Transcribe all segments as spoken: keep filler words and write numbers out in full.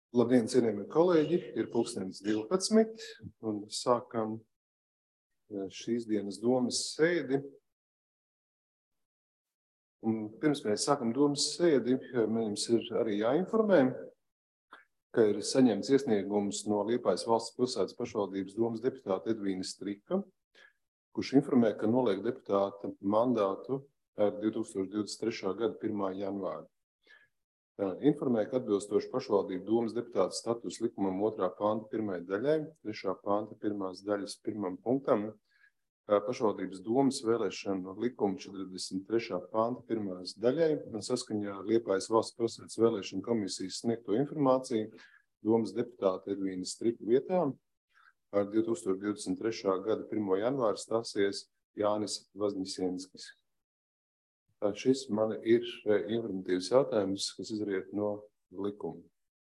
Labdien, cienījamie kolēģi, ir pulkstenis divpadsmit un sākam šīs dienas domas sēdi. Un pirms mēs sākam domas sēdi, mums ir arī jāinformē, ka ir saņemts iesniegums no Liepājas valsts pilsētas pašvaldības domas deputāta Edvīna Strika, kurš informē, ka noliek deputāta mandātu ar divi tūkstoši divdesmit trešā gada pirmā janvāra. Informēja, ka atbilstoši pašvaldību domas deputāta status likumam otrā panta pirmajai daļai, trešā panta pirmās daļas pirmam punktam, pašvaldības domas vēlēšanu likuma četrdesmit trešā panta pirmās daļai un saskaņā ar Liepājas valsts pilsētas vēlēšanu komisijas sniegto informāciju domas deputāta Edvīna Strika vietā ar divi tūkstoši divdesmit trešā gada pirmā janvāra stāsies Jānis Vazņisienskis. Šis man ir informatīvs jautājums, kas izriet no likuma.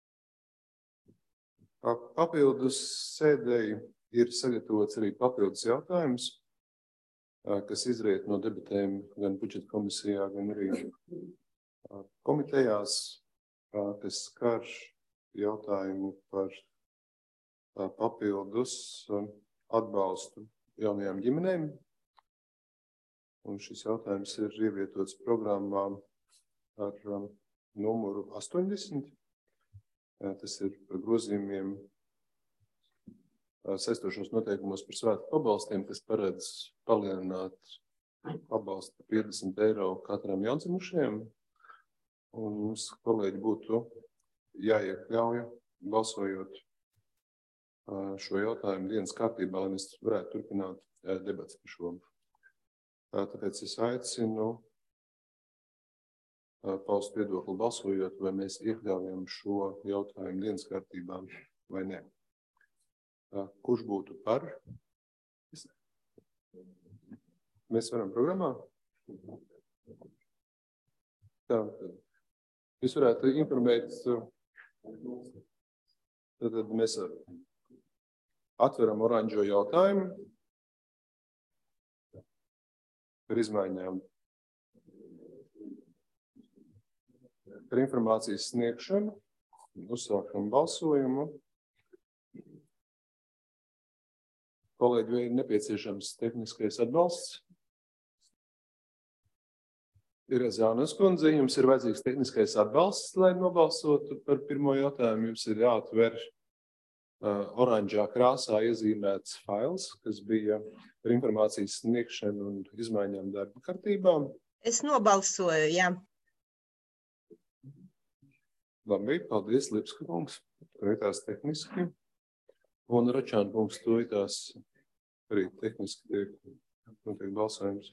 Papildus sēdēji ir sagatavots arī papildus jautājums, kas izriet no debatēm gan budžeta komisijā, gan arī komitejās, kas skar jautājumu par papildus atbalstu jaunajām ģimenēm. Un šis jautājums ir ievietots programmā ar um, numuru astoņdesmit. Tas ir par grozījumiem saistošos noteikumos par svētku pabalstiem, kas paredz palielināt pabalstu piecdesmit eiro katram jaundzimušajam. Un mums, kolēģi, būtu jāiekļauj balsojot šo jautājumu dienas kārtībā, lai mēs varētu turpināt debats par šo. Tāpēc es aicinu paust viedokli balsojot, vai mēs iekļaujam šo jautājumu dienas kārtībā vai nē. Kurš būtu par? Mēs varam programmā? Tā, jūs varētu informēt, tad mēs atveram oranžo jautājumu par izmaiņām, par informācijas sniegšanu, uzsākam balsojumu. Kolēģi, vai ir nepieciešams tehniskais atbalsts? Ir Zānas kundze, jums ir vajadzīgs tehniskais atbalsts, lai nobalsotu par pirmo jautājumu. Jums ir jāatver uh, oranžā krāsā iezīmēts fails, kas bija par informācijas sniegšanu un izmaiņām darba kārtībām. Es nobalsoju, jā. Labi, paldies, Lipska kungs, turētās tehniski. Un Račāna kungs turētās arī tehniski tiek, tiek balsojums.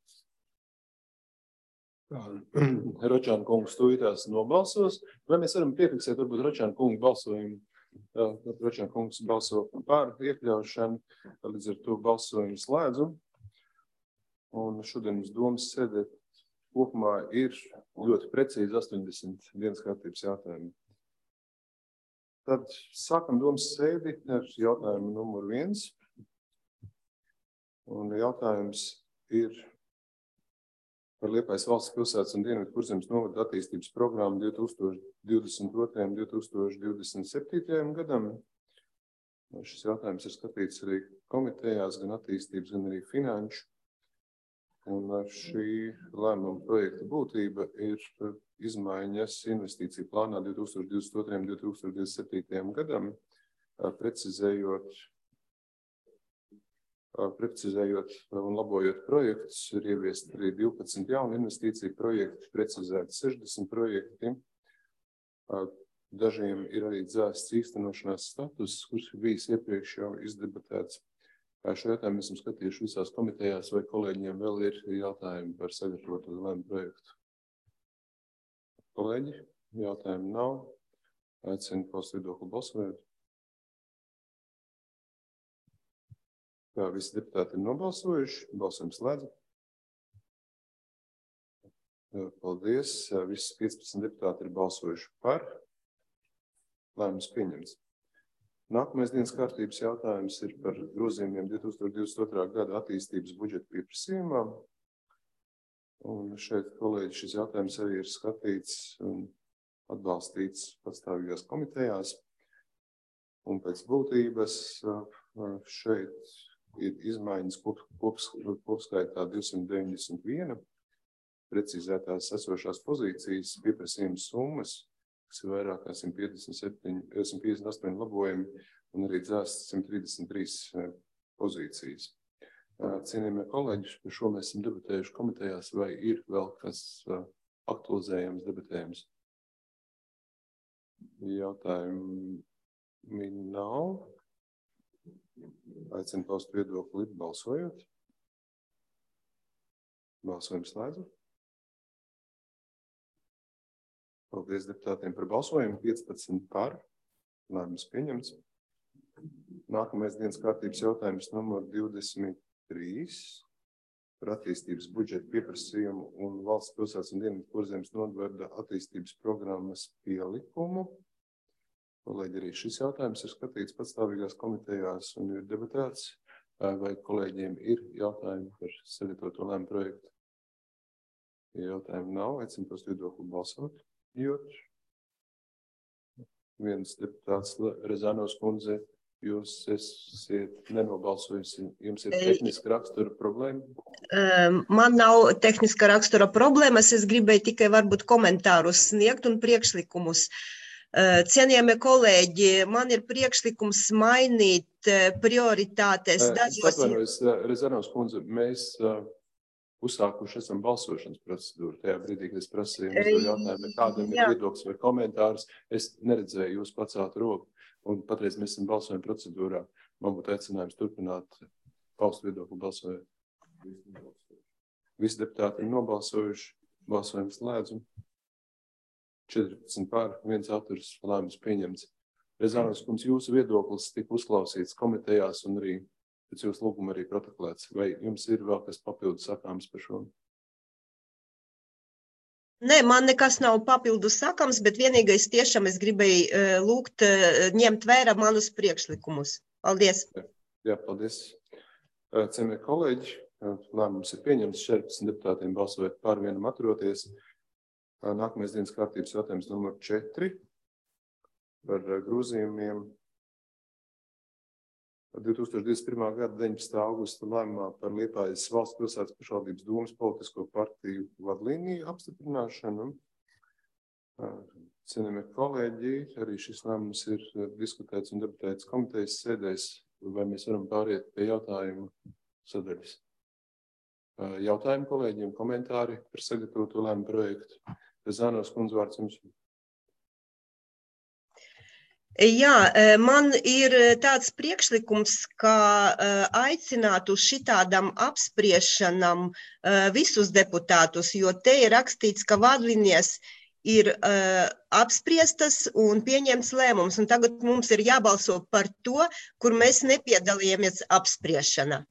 Račāna kungs turētās nobalsos. Vai mēs varam piefiksēt, varbūt Račāna kungu balsojumu? Račāna kungs balso par iekļaušanu, līdz ar to balsojumu slēdzu. Un šodien uz domas sēdē kopumā ir ļoti precīzi astoņdesmit dienas kārtības jautājumi. Tad sākam domas sēdi ar jautājumu numuru viens. Un jautājums ir par Liepājas valsts pilsētas un Dienvidu Kurzemes novada attīstības programmu divi tūkstoši divdesmit otrais - divi tūkstoši divdesmit septītais gadam. Šis jautājums ir skatīts arī komitejās, gan attīstības, gan arī finanšu. Un šī lēmuma projekta būtība ir izmaiņas investīciju plānā divi tūkstoši divdesmit otrais - divi tūkstoši divdesmit septītais gadam, precizējot Precizējot un labojot projektus, ir ieviest arī divpadsmit jauni investīciju projekti, precizēti sešdesmit projekti. Dažiem ir arī dzēsts īstenošanās status, kurš ir bijis iepriekš jau izdebatēts. Šo jautājumu esam skatījuši visās komitejās, vai kolēģiem vēl ir jautājumi par sagatavotu lēmumu projektu. Kolēģi, jautājumu nav. Aicinu paust viedokli balsojot. Kā visi deputāti ir nobalsojuši, balsojums slēdz. Paldies. Visi piecpadsmit deputāti ir balsojuši par. Lēmums pieņemts. Nākamais dienas kārtības jautājums ir par grozījumiem divi tūkstoši divdesmit otrā gada attīstības budžeta pieprasījumā. Un šeit, kolēģi, šis jautājums arī ir skatīts un atbalstīts pastāvīgās komitejās. Un pēc būtības šeit ir izmaiņas kopskaitā divsimt deviņdesmit viena, precizētās esošās pozīcijas, pieprasījuma summas, kas ir vairāk kā simt piecdesmit astoņi labojumi, un arī dzēsts simt trīsdesmit trīs pozīcijas. Cienījamie kolēģi, par šo mēs esam debatējuši komitejās, vai ir vēl kas aktualizējams, debatējams? Jautājumi nav. Aicinu paust viedokli balsojot. Balsojam slēdzu. Paldies deputātiem par balsojumu. piecpadsmit par. Lēmums pieņemts. Nākamais dienas kārtības jautājums numur divdesmit trīs. Par attīstības budžeta pieprasījumu un valsts pilsētas un Dienvidu Kurzemes novada attīstības programmas pielikumu. Kolēģi, arī šis jautājums ir skatīts pastāvīgās komitejās un ir debatēts. Vai kolēģiem ir jautājumi par sagatavoto lēmumu projektu? Ja jautājumu nav, aicinu paust viedokli balsot. Jot. Viens deputāts Rezanovs kundze, jūs esat nenobalsojusi, jums ir tehniska rakstura problēma? Man nav tehniska rakstura problēmas, es gribēju tikai varbūt komentārus sniegt un priekšlikumus. Cienījamie kolēģi, man ir priekšlikums mainīt prioritātes dažos... Es atvainojos, Rezanovs kundze, mēs uzsākuši esam balsošanas procedūru. Tajā brīdī, kad es prasīju jums jautājumu, kādam ir viedoklis vai komentārs, es neredzēju jūs pacelt roku, un patreiz mēs esam balsojuma procedūrā. Man būtu aicinājums turpināt paust viedokli balsojot. Visi deputāti ir nobalsojuši, balsojums slēdzu. četrpadsmit par, viens autors, lēmums pieņemts. Rezanovs kundze, jūsu viedoklis tika uzklausīts komitejās un arī pēc jūsu lūguma arī protokolēts. Vai jums ir vēl kas papildus sakāms par šo? Nē, man nekas nav papildus sakams, bet vienīgais tiešām es gribēju uh, lūgt uh, ņemt vērā manus priekšlikumus. Paldies. Jā, jā paldies. Cienījamie kolēģi, lēmums ir pieņemts, četrpadsmit deputātiem balsojot par, vienam atturoties. Nākamais dienas kārtības jautājums numur četri par grozījumiem. divi tūkstoši divdesmit pirmā gada deviņpadsmitā augusta lēmumā par Liepājas valsts pilsētas pašvaldības domas politisko partiju vadlīniju apstiprināšanu. Cienījamie kolēģi, arī šis lēmums ir diskutēts un debatēts komitejas sēdēs, vai mēs varam pāriet pie jautājumu sadaļas. Jautājumi kolēģiem, komentāri par sagatavoto lēmumu projektu. Rezanovs kundze, vārds jums. Jā, man ir tāds priekšlikums, ka aicināt uz šitādam apspriešanam visus deputātus, jo te ir rakstīts, ka vadlīnijas ir apspriestas un pieņemts lēmums, un tagad mums ir jābalso par to, kur mēs nepiedalījāmies apspriešanā.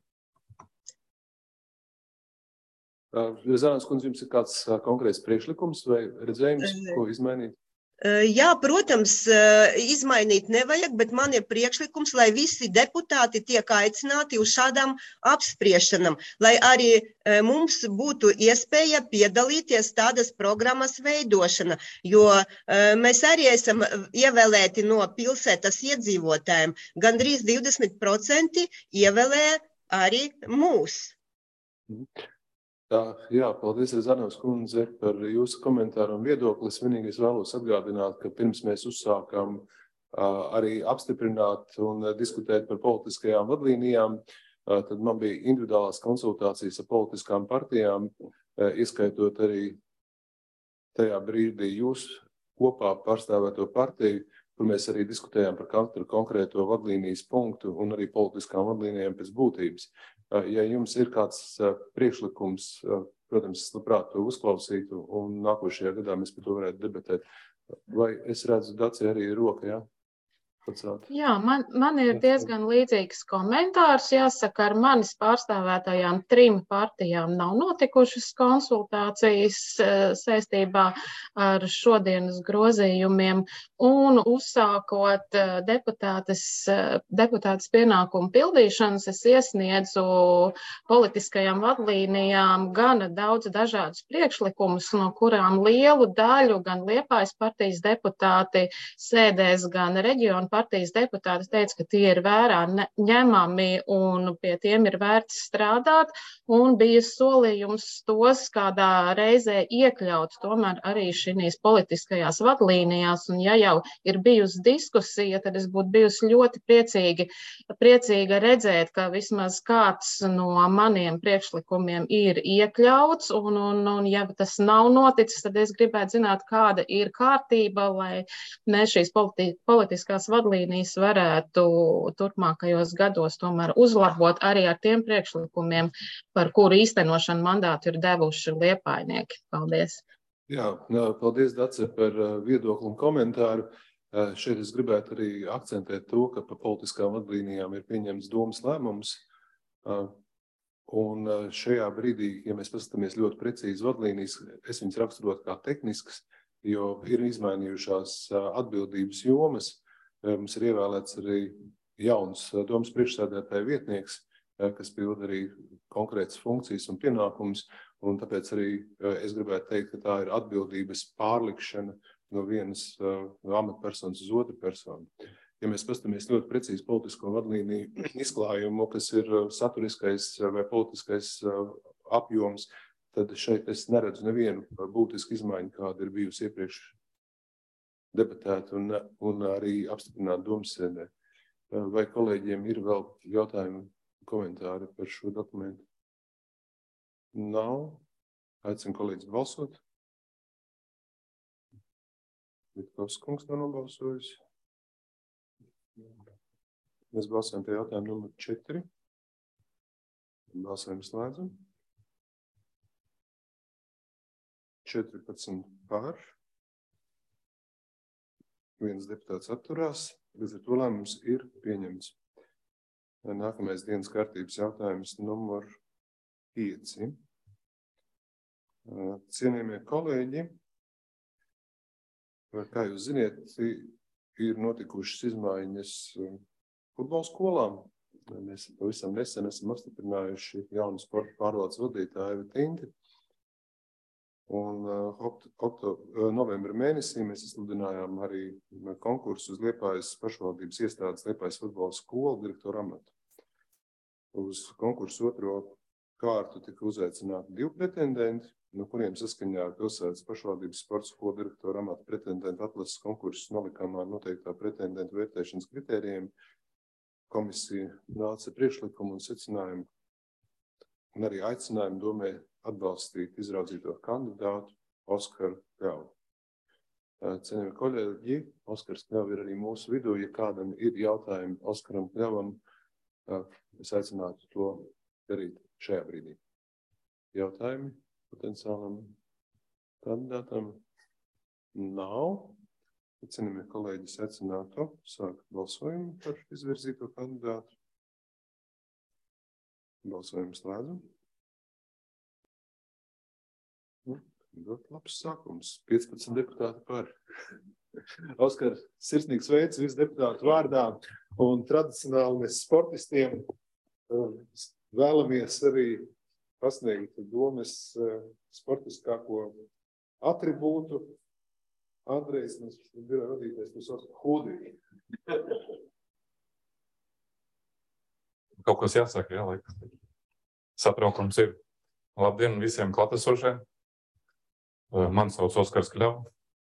Rezanovs kundze, jums ir kāds konkrēts priekšlikums vai redzējums, ko izmainīt? Jā, protams, izmainīt nevajag, bet man ir priekšlikums, lai visi deputāti tiek aicināti uz šādām apspriešanām, lai arī mums būtu iespēja piedalīties tādas programmas veidošana, jo mēs arī esam ievēlēti no pilsētas iedzīvotājiem. Gandrīz divdesmit procenti ievēlē arī mūs. Tā, jā, paldies, Rezanovs kundze, par jūsu komentāru un viedokli. Es vienīgais vēlos atgādināt, ka pirms mēs uzsākām arī apstiprināt un diskutēt par politiskajām vadlīnijām, tad man bija individuālās konsultācijas ar politiskām partijām, ieskaitot arī tajā brīdī jūs kopā pārstāvēto partiju, kur mēs arī diskutējām par katru konkrēto vadlīnijas punktu un arī politiskām vadlīnijām pēc būtības. Ja jums ir kāds priekšlikums, protams, es labprāt to uzklausītu un nākošajā gadā mēs par to varētu debatēt. Vai es redzu, Dacija arī ir roka, jā? pacelt. Jā, man, man ir diezgan līdzīgs komentārs. Jāsaka, ar manis pārstāvētajām trim partijām nav notikušas konsultācijas saistībā ar šodienas grozījumiem. Un uzsākot deputātes, deputātes pienākumu pildīšanas, es iesniedzu politiskajām vadlīnijām gana daudz dažādus priekšlikumus, no kurām lielu daļu gan Liepājas partijas deputāti sēdēs, gan reģionu partijas deputāti teica, ka tie ir vērā ņemami un pie tiem ir vērts strādāt, un bija solījums tos kādā reizē iekļaut tomēr arī šīs politiskajās vadlīnijās, un ja jau ir bijusi diskusija, tad es būtu bijusi ļoti priecīgi, priecīga redzēt, ka vismaz kāds no maniem priekšlikumiem ir iekļauts, un, un, un ja tas nav noticis, tad es gribētu zināt, kāda ir kārtība, lai mēs šīs politi politiskās vadlīnijas varētu turpmākajos gados tomēr uzlabot arī ar tiem priekšlikumiem, par kuru īstenošanu mandātu ir devuši liepājnieki. Paldies! Jā, paldies, Dace, par viedokli un komentāru. Šeit es gribētu arī akcentēt to, ka par politiskām vadlīnijām ir pieņemts domas lēmums. Un šajā brīdī, ja mēs paskatāmies ļoti precīzi vadlīnijas, es viņas raksturot kā tehniskas, jo ir izmainījušās atbildības jomas. Mums ir ievēlēts arī jauns domas priekšsēdētāja vietnieks, kas pild arī konkrētas funkcijas un pienākumus, un tāpēc arī es gribētu teikt, ka tā ir atbildības pārlikšana no vienas amatpersonas uz otru personu. Ja mēs paskatāmies ļoti precīzi politisko vadlīniju izklājumu, kas ir saturiskais vai politiskais apjoms, tad šeit es neredzu nevienu būtisku izmaiņu, kāda ir bijusi iepriekš debatēta un, un arī apstiprināta domas sēdē. Vai kolēģiem ir vēl jautājumi, komentāri par šo dokumentu? Nav. Aicinu kolēģis balsot. Vitkovs kungs nav nobalsojis. Mēs balsojam pie jautājumu numur četri. Balsojumu slēdzam. četrpadsmit par. Viens deputāts atturās, līdz ar to lēmums ir pieņemts. Nākamais dienas kārtības jautājums numur pieci. Cienījamie kolēģi, kā jūs ziniet, ir notikušas izmaiņas futbola skolām. Mēs pavisam nesen esam apstiprinājuši jaunu sporta pārvaldes vadītāju Evi Tinti. Un okto, novembra mēnesī mēs izsludinājām arī konkursu uz Liepājas pašvaldības iestādes Liepājas futbola skolu direktoru amatu. Uz konkursu otro kārtu tika uzaicināti divi pretendenti, no kuriem saskaņā ar pilsētas pašvaldības sporta skolu direktoru amatu pretendentu atlases konkursus nolikām ar noteiktā pretendentu vērtēšanas kritērijiem. Komisija nāca priekšlikumu un secinājumu un arī aicinājumu domē atbalstīt izraudzīto kandidātu Oskaru Kļavu. Cienījamie kolēģi, Oskars Kļava ir arī mūsu vidū. Ja kādam ir jautājumi Oskaram Kļavam, es aicinātu to darīt šajā brīdī. Jautājumi potenciālam kandidātam nav. Cienījamie kolēģi, es aicinātu sākt balsojumu par izvirzīto kandidātu. Balsojumu slēdzam. Ļoti labs sākums. piecpadsmit deputāti par. Oskar, sirsnīgs veids visu deputātu vārdā. Un tradicionāli mēs sportistiem vēlamies arī pasniegt domas sportiskāko atribūtu. Andrejs, mēs biroja vadītājs, tu sauc hudī. Kaut kas jāsaka, jā, laikam. Satraukums ir. Labdien visiem klātesošiem. Mani sauc Oskars Kļava.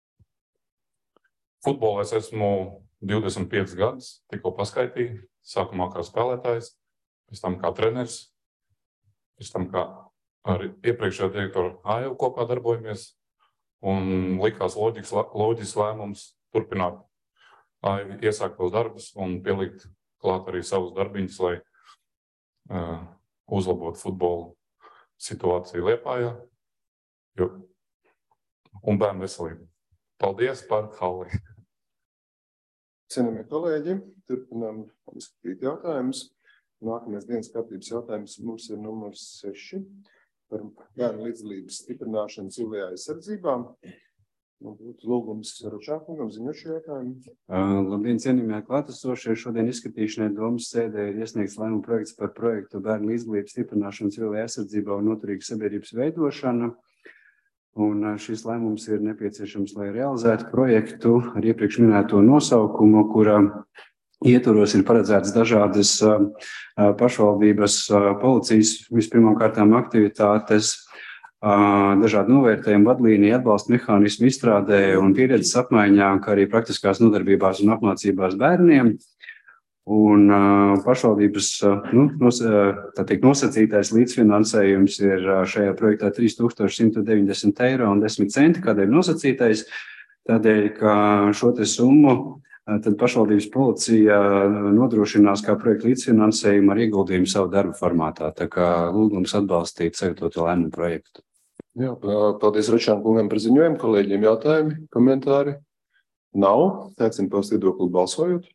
Futbolā es esmu divdesmit piecus gadus, tikko paskaitīju. Sākumā kā spēlētājs, pēc tam kā treneris, pēc tam kā ar iepriekšējā direktoru Āju kopā darbojamies. Un likās loģisks, loģisks lēmums turpināt Āju iesāktos darbus un pielikt klāt arī savus darbiņus, lai uh, uzlabotu futbolu situāciju Liepājā jo, un bērnu veselību. Paldies par halli! Cienījamie kolēģi, turpinām izskatīt jautājumus. Nākamais dienas kārtības jautājums mums ir numurs seši par bērnu līdzdalības stiprināšanu civilajā aizsardzībā. Būtu lūgums Ručākungam ziņot šo jautājumu. Uh, labdien, cienījamie klātesošie. Šodien izskatīšanai domas sēdē ir iesniegts lēmuma projekts par projektu bērnu līdzdalības stiprināšanu civilajā aizsardzībā un noturīgas sabiedrības veidošana. Un šis lēmums ir nepieciešams, lai realizētu projektu ar iepriekš minēto nosaukumu, kura ietvaros ir paredzētas dažādas pašvaldības policijas vispirmām kārtām aktivitātes, dažādu novērtējumu, vadlīniju, atbalsta mehānismu izstrādē un pieredzes apmaiņā, kā arī praktiskās nodarbībās un apmācībās bērniem. Un uh, pašvaldības uh, nu, nos, uh, tā teikt, nosacītais līdzfinansējums ir uh, šajā projektā trīs tūkstoši simt deviņdesmit eiro un desmit centi. Kādēļ nosacītais? Tādēļ, ka šo te summu uh, tad pašvaldības policija uh, nodrošinās kā projektu līdzfinansējumu ar ieguldījumu savu darbu formātā. Tā kā lūgums atbalstīt sagatavotu lēmumu projektu. Jā, paldies Ručāna kungam par ziņojumu. Kolēģiem jautājumi, komentāri? Nav. Aicinu paust viedokli balsojot.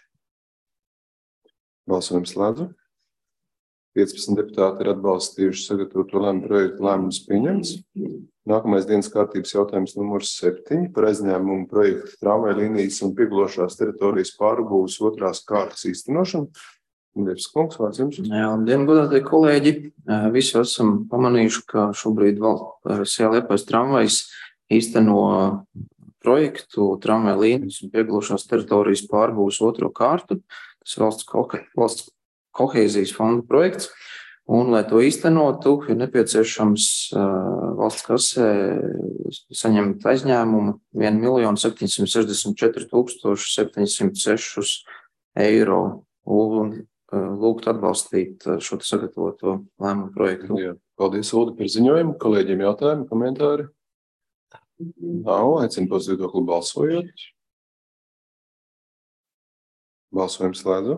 Balsojums slēdzu. piecpadsmit deputāti ir atbalstījuši sagatavoto lēmumu projektu, lēmums pieņemts. Nākamais dienas kārtības jautājums numurs septiņi par aizņēmumu projektu tramvaja līnijas un pieglošās teritorijas pārbūves otrās kārtas īstenošanu. Liepes kungs, vārds jums. Jā, labdien, godātie kolēģi. Visi esam pamanījuši, ka šobrīd valsts Liepājas tramvajs īsteno projektu tramvaja līnijas un pieglošās teritorijas pārbūves otro kārtu. Tas ir valsts, kohe, valsts kohēzijas fonda projekts, un, lai to īstenotu, ir nepieciešams uh, valsts kasē saņemt aizņēmumu vienu miljonu septiņsimt sešdesmit četri tūkstoši septiņsimt seši eiro un uh, lūgt atbalstīt šo sagatavoto lēmumu projektu. Jā, paldies, Uldi, par ziņojumu. Kolēģiem jautājumi, komentāri? Nav, aicinu paust viedokli balsojot. Balsojums slēdzu.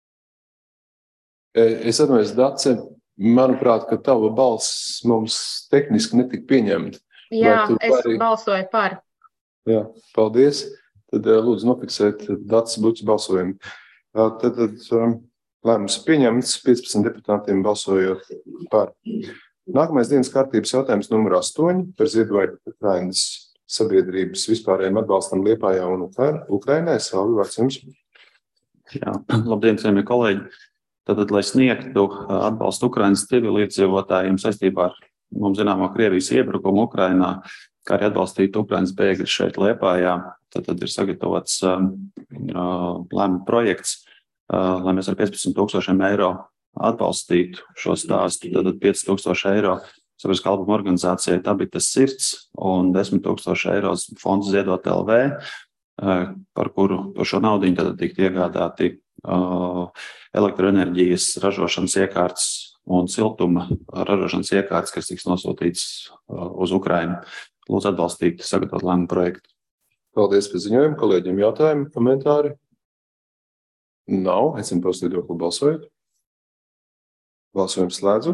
Es atvainojos, Dace, manuprāt, ka tava balss mums tehniski netika pieņemta. Jā, es vari... balsoju par. Jā, paldies. Tad lūdzu nofiksēt Daces Buķis balsojumu. Tad, tad lēmums pieņemts, piecpadsmit deputātiem balsojot par. Nākamais dienas kārtības jautājums numur astoņi par Ziedoņu Ukrainas sabiedrības vispārējiem atbalstam Liepājā un Ukrainē. Salvi, vārds jums. Jā, labdien, cienījamie kolēģi. Tātad, lai sniegtu atbalstu Ukrainas civiliedzīvotājiem saistībā ar mums zināmo Krievijas iebrukumu Ukrainā, kā arī atbalstīt Ukrainas bēgļus šeit Liepājā, tad, tad ir sagatavots uh, lēmuma projekts, uh, lai mēs ar piecpadsmit tūkstošiem eiro atbalstītu šo stāstu. Tad pieci tūkstoši eiro sabiedriskā labuma organizācijai Tabitas sirds un desmit tūkstoši eiro fonds Ziedot L V, par kuru par šo naudiņu tad tikt iegādāti uh, elektroenerģijas ražošanas iekārtas un siltuma ražošanas iekārtas, kas tiks nosūtīts uh, uz Ukrainu. Lūdzu atbalstīt sagatavot lēmumu projektu. Paldies par ziņojumu. Kolēģiem jautājumi, komentāri? Nav. Aicinu paust viedokli balsojot. Balsojums slēdzu.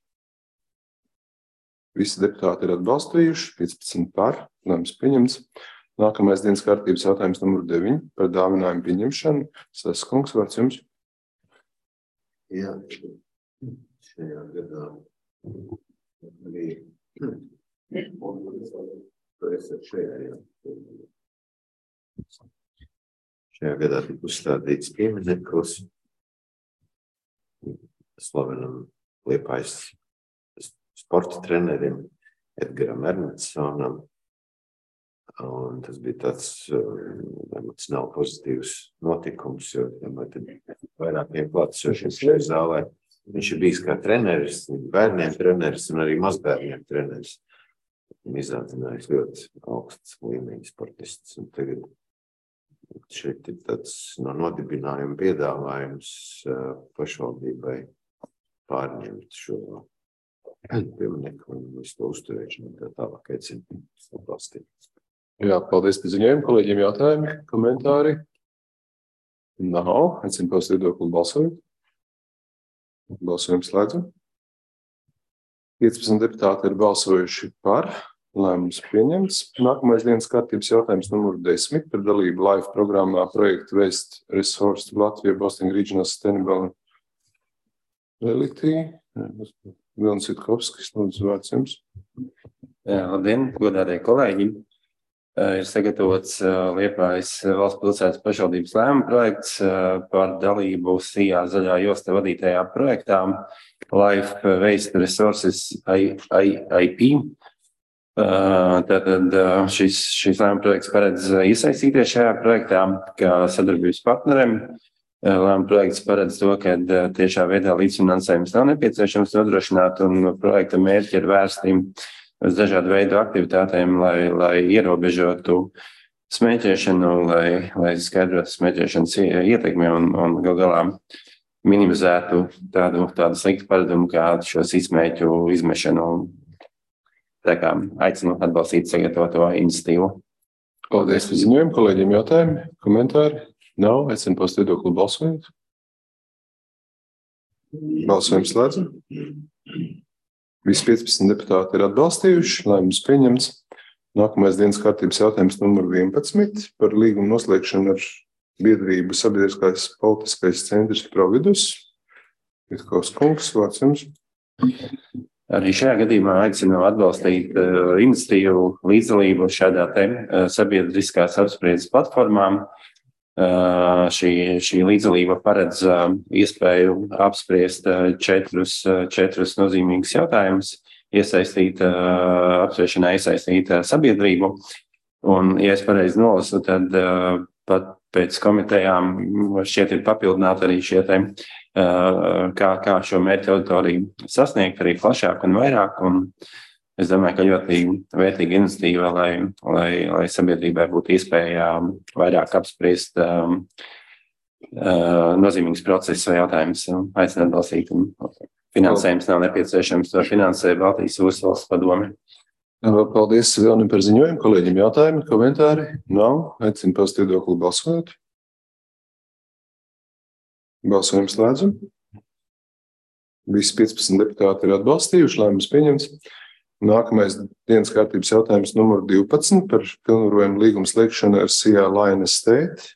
Visi deputāti ir atbalstījuši, piecpadsmit par, lēmums pieņemts. Nākamais dienas kārtības jautājums numur deviņi par dāvinājumu pieņemšanu. Sēs kungs, vārds jums. Jā, šajā gadā arī šajā, jā. šajā gadā tika uzstādīts piemineklis slavenam Liepājas sporta trenerim Edgaram Ernetsonam. Un tas bija tāds um, emocionāli pozitīvs notikums, jo vairākiem klātesošiem šajā zālē viņš ir bijis kā treneris, bērniem treneris un arī mazbērniem treneris. Izaudzinājuši ļoti augsts līmeņa sportists. Un tagad šeit ir tāds no nodibinājuma piedāvājums uh, pašvaldībai pārņemt šo pieminiektu un visu to uzturēšanu. Tā tālāk aicinu atbalstīt. Jā, paldies par ziņojumu. Kolēģiem jautājumi, komentāri? Nav. Aicinu paust viedokli balsojot. Balsojums slēdzu. piecpadsmit deputāti ir balsojuši par. Lēmums pieņemts. Nākamais dienas kārtības jautājums numur desmit par dalību LIFE programmā projektu Waste Resource Latvija Boston Regional Sustainable Reality. Vilnis Vitkovskis, lūdzu, vārds jums. Jā, labdien, godātie kolēģi. Ir sagatavots Liepājas valsts pilsētas pašvaldības lēmuma projekts par dalību SIA zaļā josta vadītajā projektā LIFE Waste Resources I P. Tātad šis, šis lēmuma projekts paredz iesaistīties šajā projektā kā sadarbības partneriem. Lēmuma projekts paredz to, ka tiešā veidā līdzfinansējums nav nepieciešams nodrošināt, un projekta mērķi ir vērsti uz dažādu veidu aktivitātēm, lai, lai ierobežotu smēķēšanu, lai, lai skaidrotu smēķēšanas ietekmi un, un gal galā minimizētu tādu, tādu sliktu paradumu kā šos izsmēķu izmešanu. Tā kā aicinu atbalstīt sagatavoto iniciatīvu. Paldies par ziņojumu. Kolēģiem jautājumi, komentāri? Nav. Aicinu paust viedokli balsojot. Balsojums slēdzam. Visi piecpadsmit deputāti ir atbalstījuši. Lēmums pieņemts. Nākamais dienas kārtības jautājums numur vienpadsmit par līgumu noslēgšanu ar biedrību Sabiedriskais politiskais centrs Providus. Vitkovs kungs, vārds jums. Arī šajā gadījumā aicinu atbalstīt uh, iniciatīvu līdzdalību šādā te uh, sabiedriskās apspriedzes platformām. Uh, šī, šī līdzdalība paredz uh, iespēju apspriest uh, četrus, uh, četrus nozīmīgus jautājumus, iesaistīt, uh, apspriešanā iesaistīt uh, sabiedrību. Un, ja es pareizi nolasu, tad uh, pat pēc komitejām šķiet ir papildināti arī šie te, uh, kā, kā šo mērķu auditoriju sasniegt arī plašāk un vairāk. Un es domāju, ka ļoti vērtīga iniciatīva, lai, lai, lai sabiedrībai būtu iespēja vairāk apspriest um, uh, nozīmīgs process vai jautājums. Aicinu atbalstīt. Finansējums nav nepieciešams, to finansē Baltijas jūras valsts padome. Paldies Vilnim par ziņojumu. Kolēģiem jautājumi, komentāri? Nav. Aicinu paust viedokli balsojot. Balsojums slēdzam. Visi piecpadsmit deputāti ir atbalstījuši. Lēmums pieņemts. Nākamais dienas kārtības jautājums numur divpadsmit par pilnvarojumu līgumu slēgšanu ar SIA Line Estate.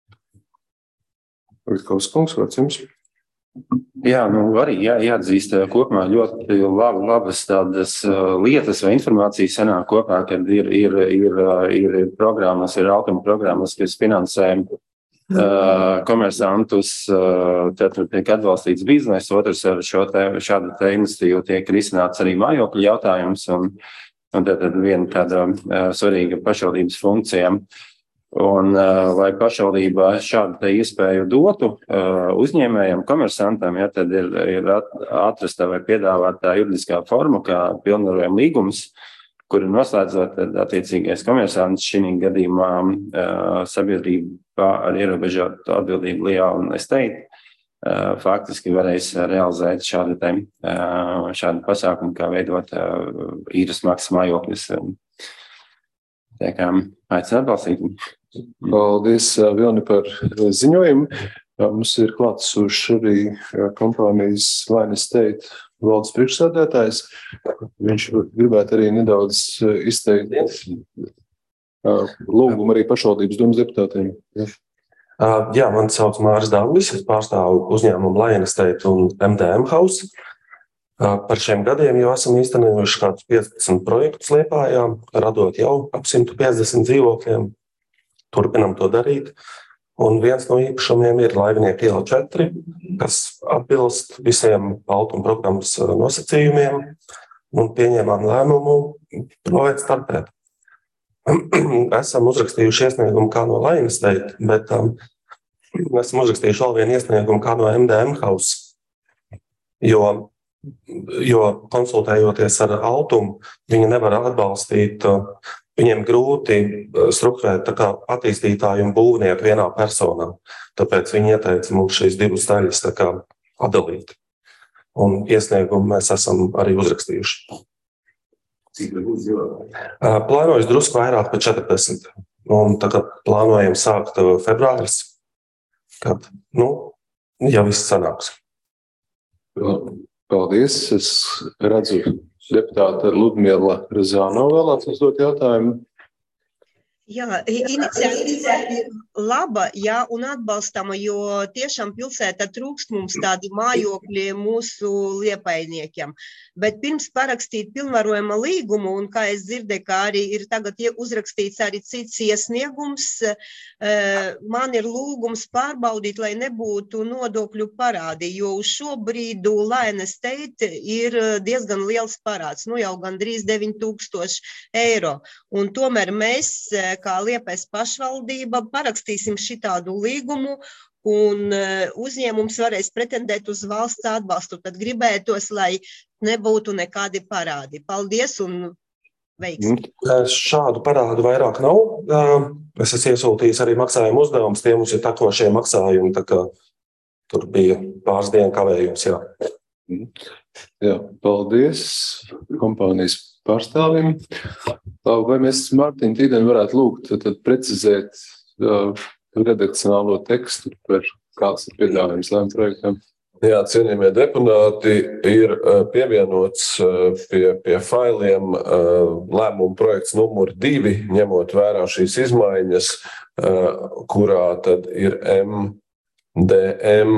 Vitkovs kungs, vārds jums. Jā, nu arī jā, jāatzīst kopumā ļoti labi, labas tādas uh, lietas vai informācijas sanāk kopā, kad ir, ir, ir, ir programmas, ir automa programmas, kas finansē uh, komersantus, uh, tad tiek atbalstīts biznesa, otrs ar šo te, šādu te iniciatīvu tiek risināts arī mājokļu jautājums, un, un tad, tad viena tāda uh, svarīga pašvaldības funkcija. Un, uh, lai pašvaldība šādu te iespēju dotu uh, uzņēmējiem, komersantam, ja, tad ir, ir atrasta vai piedāvātā juridiskā forma, kā pilnvarojuma līgums, kuru noslēdzot, tad attiecīgais komersants šī gadījumā uh, sabiedrība ar ierobežotu atbildību Lia un Estate uh, faktiski varēs realizēt šādu, te, uh, šādu pasākumu, kā veidot uh, īres maksas mājokļus. Tā kā aicinu atbalstīt. Paldies Vilni par ziņojumu. Mums ir klātesošs arī kompānijas Line Estate valdes priekšsēdētājs. Viņš gribētu arī nedaudz izteikt lūgumu arī pašvaldības domas deputātiem. Ja. Jā, man sauc Māris Dambis, es pārstāvu uzņēmumu Line Estate un M D M House. Par šiem gadiem jau esam īstenojuši kādus piecpadsmit projektus Liepājā, radot jau ap simt piecdesmit dzīvokļiem. Turpinam to darīt. Un viens no īpašumiem ir Laivinieki iela četri, kas atbilst visiem automa programmas nosacījumiem, un pieņēmām lēmumu projektu startēt. Esam uzrakstījuši iesniegumu kā no Line Estate, bet um, esam uzrakstījuši vēl vienu iesniegumu kā no M D M House, jo jo konsultējoties ar Altumu, viņi nevar atbalstīt, viņiem grūti strukturēt tā kā attīstītāju un būvnieku vienā personā. Tāpēc viņi ieteica mums šīs divas daļas tā kā atdalīt. Un iesniegumu mēs esam arī uzrakstījuši. Cik būs dzīvokļi? Plānojas drusku vairāk par četrdesmit. Un tagad plānojam sākt februāris, kad, nu, ja viss sanāks. Paldies. Es redzu Deputāte Ludmila Razānova vēlās uzdot jautājumu. Jā, iniciatīva ir laba, jā, un atbalstama, jo tiešām pilsētā trūkst mums tādi mājokļi mūsu liepainiekiem. Bet pirms parakstīt pilnvarojuma līgumu, un kā es dzirdēju, kā arī ir tagad uzrakstīts arī cits iesniegums, man ir lūgums pārbaudīt, lai nebūtu nodokļu parādi, jo uz šo brīdu Line Estate ir diezgan liels parāds, nu jau gandrīz deviņi tūkstoši eiro. Un tomēr mēs, kā Liepājas pašvaldība, parakstīsim šitādu līgumu un uzņēmums varēs pretendēt uz valsts atbalstu. Tad gribētos, lai nebūtu nekādi parādi. Paldies un veiksmi. Šādu parādu vairāk nav. Es esmu iesūtījis arī maksājumu uzdevumus, tie mums ir tekošie maksājumi, tā kā tur bija pāris dienu kavējums, jā. Jā, paldies kompānijas pārstāvim. Vai mēs Mārtiņu Tīdeni varētu lūgt tad precizēt uh, redakcionālo tekstu par kāds ir piedāvājums lēmumu projektam? Jā, cienījamie deputāti, ir pievienots pie, pie failiem lēmumu projekts numur divi, ņemot vērā šīs izmaiņas, kurā tad ir M D M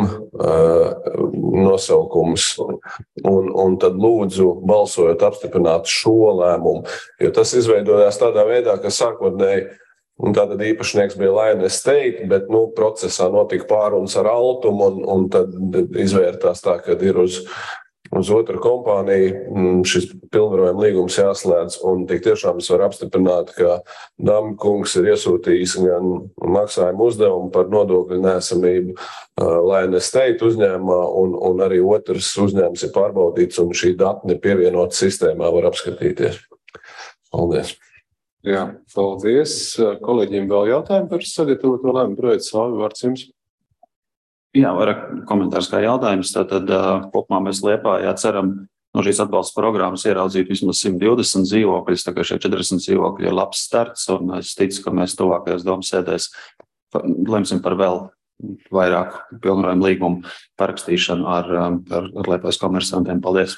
nosaukums. Un, un tad lūdzu balsojot apstiprināt šo lēmumu, jo tas izveidojās tādā veidā, ka sākotnēji un tātad īpašnieks bija Line Estate, bet nu, procesā notika pārunas ar Altumu un, un tad izvērtās tā, ka ir uz, uz otru kompāniju šis pilnvarojuma līgums jāslēdz. Un tik tiešām es varu apstiprināt, ka Dama kungs ir iesūtījis gan maksājumu uzdevumu par nodokļu neesamību Line Estate uzņēmumā, un, un arī otrs uzņēmums ir pārbaudīts, un šī datni pievienot sistēmā var apskatīties. Paldies! Jā, paldies. Kolēģiem vēl jautājumi par sagatavoto lēmumu projektu. Slāvi, vārds jums. Jā, vairāk komentārs kā jautājums. Tātad kopumā mēs Liepājā ceram no šīs atbalsta programmas ieraudzīt vismaz simt divdesmit dzīvokļus, tā kā šie četrdesmit dzīvokļi ir labs starts, un es ticu, ka mēs tuvākajās domas lemsim par vēl vairāk pilnvarojumu līgumu parakstīšanu ar, ar, ar Liepājas komersantiem. Paldies.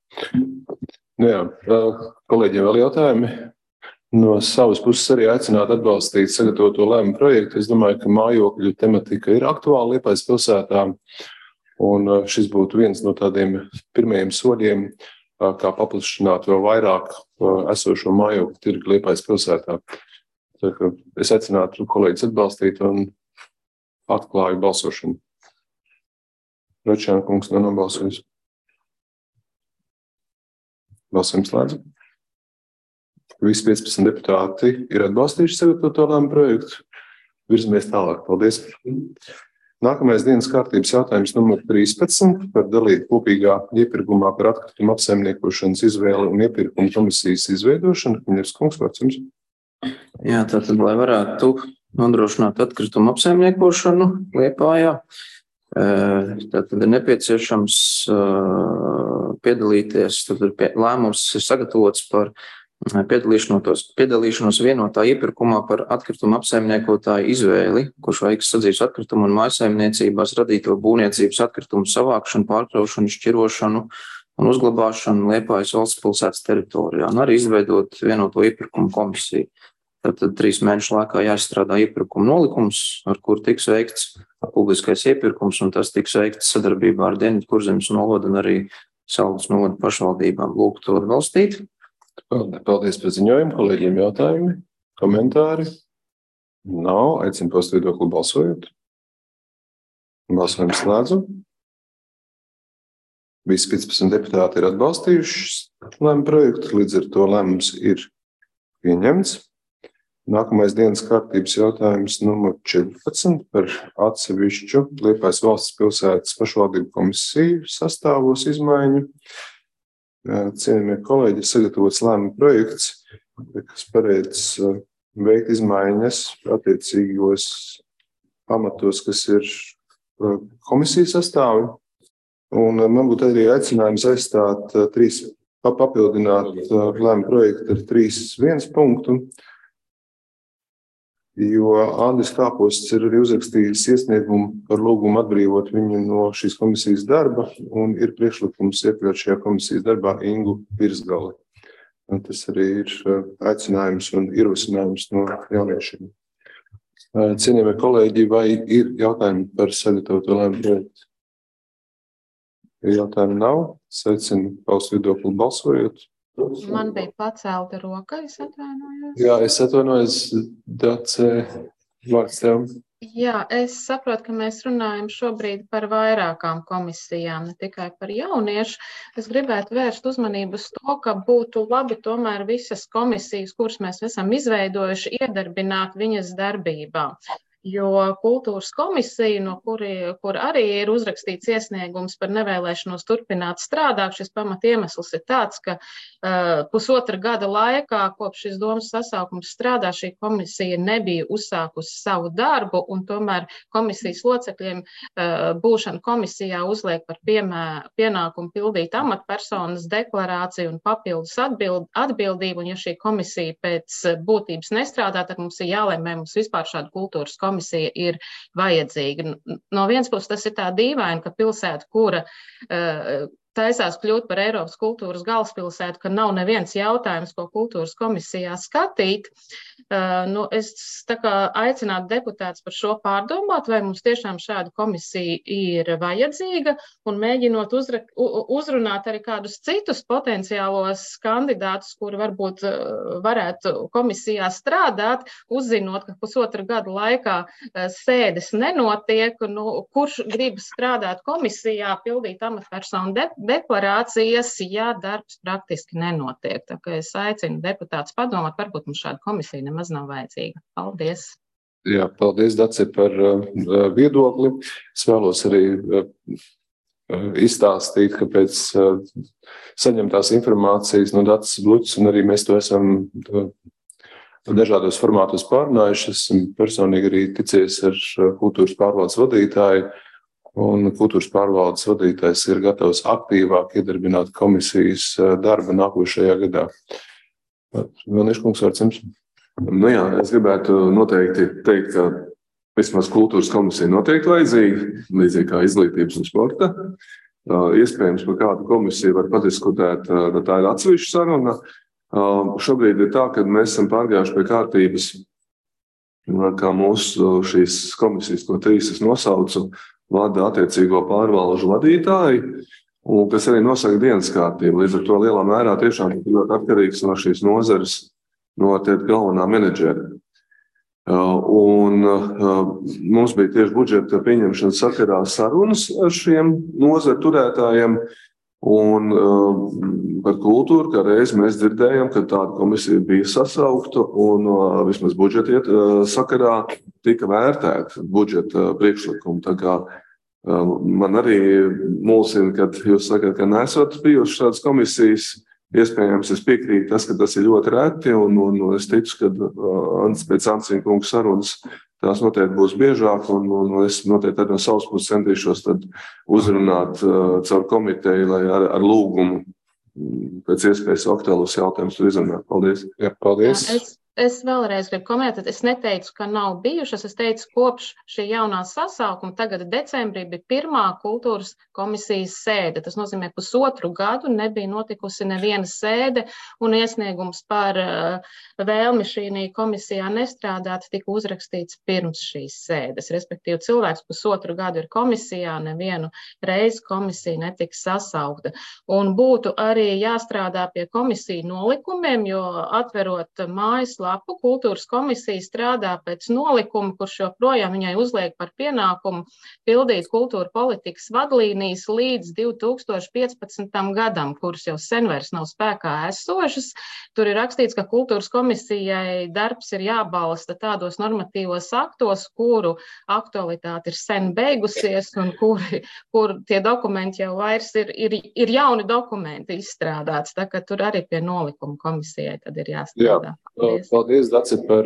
Nu jā, kolēģiem vēl jautājumi. No savas puses arī aicināt atbalstīt sagatavoto lēmumu projektu. Es domāju, ka mājokļu tematika ir aktuāla Liepājas pilsētā, un šis būtu viens no tādiem pirmajiem soļiem, kā paplašināt vēl vairāk esošo mājokļu tirgu Liepājas pilsētā. Tā kā es aicinātu kolēģis atbalstīt un atklāju balsošanu. Ročāna kungs nav nobalsojis. Balsojums slēdzam. Visi piecpadsmit deputāti ir atbalstījuši sagatavoto lēmumu projektu. Virzamies tālāk. Paldies. Nākamais dienas kārtības jautājums numur trīspadsmit par dalītu kopīgā iepirkumā par atkritumu apsaimniekošanas izvēli un iepirkumu komisijas izveidošanu. Kuņevs kungs, vārds jums. Jā, tātad, lai varētu nodrošināt atkritumu apsaimniekošanu Liepājā, tātad ir nepieciešams piedalīties, tad ir pie, lēmums ir sagatavots par Piedalīšanos, piedalīšanos vienotā iepirkumā par atkritumu apsaimniekotāju izvēli, kurš veiks sadzīves atkritumu un mājasaimniecībās radīto būvniecības atkritumu savākšanu, pārkraušanu, šķirošanu un uzglabāšanu Liepājas valsts pilsētas teritorijā, un arī izveidot vienoto iepirkumu komisiju. Tātad trīs mēnešu laikā jāizstrādā iepirkuma nolikums, ar kuru tiks veikts publiskais iepirkums, un tas tiks veikts sadarbībā ar Dienvidu Kurzemes novadu un arī Saldus novadu pašvaldībām. Lūgtu to atbalstīt. Paldies par ziņojumu. Kolēģiem jautājumi, komentāri? Nav. Aicinu paust viedokli balsojot. Balsojumu slēdzu. Visi piecpadsmit deputāti ir atbalstījuši lēmumu projektu, līdz ar to lēmums ir pieņemts. Nākamais dienas kārtības jautājums numur četrpadsmit par atsevišķu Liepājas valsts pilsētas pašvaldību komisiju sastāvos izmaiņu. Cienījamie kolēģi, ir sagatavots lēmuma projekts, kas paredz veikt izmaiņas attiecīgos pamatos, kas ir komisijas sastāvi. Un man būtu arī aicinājums aizstāt trīs, papildināt lēmuma projektu ar trīs viens punktu. jo Andris Kāposts ir arī uzrakstījis iesniegumu par lūgumu atbrīvot viņu no šīs komisijas darba un ir priekšlikums iekļaut šajā komisijas darbā Ingu Virsgali. Un tas arī ir aicinājums un ierosinājums no jauniešiem. Cienījamie kolēģi, vai ir jautājumi par sagatavoto lēmumu projektu? Jautājumu nav. Sveicinu paust viedokli balsojot. Man bija pacelta roka, es atvainojos. Jā, es atvainojos, Dace, vārds tev. Jā, es saprotu, ka mēs runājam šobrīd par vairākām komisijām, ne tikai par jauniešu. Es gribētu vērst uzmanību uz to, ka būtu labi tomēr visas komisijas, kuras mēs esam izveidojuši, iedarbināt viņas darbībā. Jo kultūras komisija, no kuri, kur arī ir uzrakstīts iesniegums par nevēlēšanos turpināt strādāt, šis pamat iemesls ir tāds, ka uh, pusotra gada laikā, kopš šis domas sasaukums strādā, šī komisija nebija uzsākusi savu darbu, un tomēr komisijas locekļiem uh, būšana komisijā uzliek par piemē, pienākumu pildīt amatpersonas deklarāciju un papildus atbild, atbildību, un ja šī komisija pēc būtības nestrādā, tad mums ir jālem, vai mums vispār šāda kultūras komisija komisija ir vajadzīga. No vienas puses tas ir tā dīvaini, ka pilsēta, kura uh, taisās kļūt par Eiropas kultūras galvaspilsētu, ka nav neviens jautājums, ko kultūras komisijā skatīt. Uh, nu, es tā kā aicinātu deputātus par šo pārdomāt, vai mums tiešām šāda komisija ir vajadzīga, un mēģinot uzra, uzrunāt arī kādus citus potenciālos kandidātus, kuri varbūt uh, varētu komisijā strādāt, uzzinot, ka pusotra gadu laikā uh, sēdes nenotiek, nu, kurš grib strādāt komisijā, pildīt amatpersonu de deklarācijas, ja darbs praktiski nenotiek. Tā kā es aicinu deputātus padomāt, varbūt mums šāda komisija nemaz nav vajadzīga. Paldies! Jā, paldies, Dace, par uh, viedokli. Es vēlos arī uh, izstāstīt, ka pēc uh, saņemtās informācijas no Daces Bluķis, un arī mēs to esam uh, dažādos formātos pārunājuši, esam personīgi arī ticies ar uh, kultūras pārvaldes vadītāju, un kultūras pārvaldes vadītājs ir gatavs aktīvāk iedarbināt komisijas darba nākošajā gadā. Vilniškungs, vārds jums. Nu jā, es gribētu noteikti teikt, ka vismaz kultūras komisija noteikti vajadzīga, līdzīgi kā izglītības un sporta. Iespējams, par kādu komisiju var padiskutēt, tā ir atsevišķa saruna. Šobrīd ir tā, ka mēs esam pārgājuši pie kārtības, kā mūsu šīs komisijas, ko trīs es nosaucu, vada attiecīgo pārvalžu vadītāji, un kas arī nosaka dienas kārtību. Līdz ar to lielā mērā tiešām ir ļoti atkarīgs no šīs nozares, no tie galvenā menedžera. Un mums bija tieši budžeta pieņemšanas sakarā sarunas ar šiem nozaru turētājiem, un par kultūru, kā reiz mēs dzirdējam, ka tāda komisija bija sasaukta, un vismaz budžeta sakarā tika vērtēta budžeta priekšlikuma. Tā kā man arī mulsina, kad jūs sakat, ka nesat bijuši šādas komisijas. Iespējams, es piekrītu tas, ka tas ir ļoti reti, un, un, un es ticu, ka uh, pēc Ancīna kunga sarunas tās noteikti būs biežāk, un, un es noteikti no savas puses centīšos tad uzrunāt uh, caur komiteju, lai ar, ar lūgumu pēc iespējas aktuālus jautājumus tur izrunāt. Paldies. Jā, paldies. Jā, es... Es vēlreiz gribu komentēt, es neteicu, ka nav bijušas, es teicu, kopš šī jaunā sasaukuma, tagad decembrī bija pirmā kultūras komisijas sēde. Tas nozīmē, pusotru gadu nebija notikusi neviena sēde, un iesniegums par uh, vēlmi šī komisijā nestrādāt tika uzrakstīts pirms šīs sēdes. Respektīvi, cilvēks pusotru gadu ir komisijā, nevienu reizi komisija netika sasaukta. Un būtu arī jāstrādā pie komisiju nolikumiem, jo atverot mājas lapu, kultūras komisija strādā pēc nolikuma, kurš joprojām viņai uzliek par pienākumu pildīt kultūra politikas vadlīnijas līdz divi tūkstoši piecpadsmitam gadam, kuras jau sen vairs nav spēkā esošas. Tur ir rakstīts, ka kultūras komisijai darbs ir jābalsta tādos normatīvos aktos, kuru aktualitāte ir sen beigusies un kuri, kur tie dokumenti jau vairs ir, ir, ir jauni dokumenti izstrādāts. Tā ka tur arī pie nolikuma komisijai tad ir jāstrādā. Jā. Paldies, Dace, par,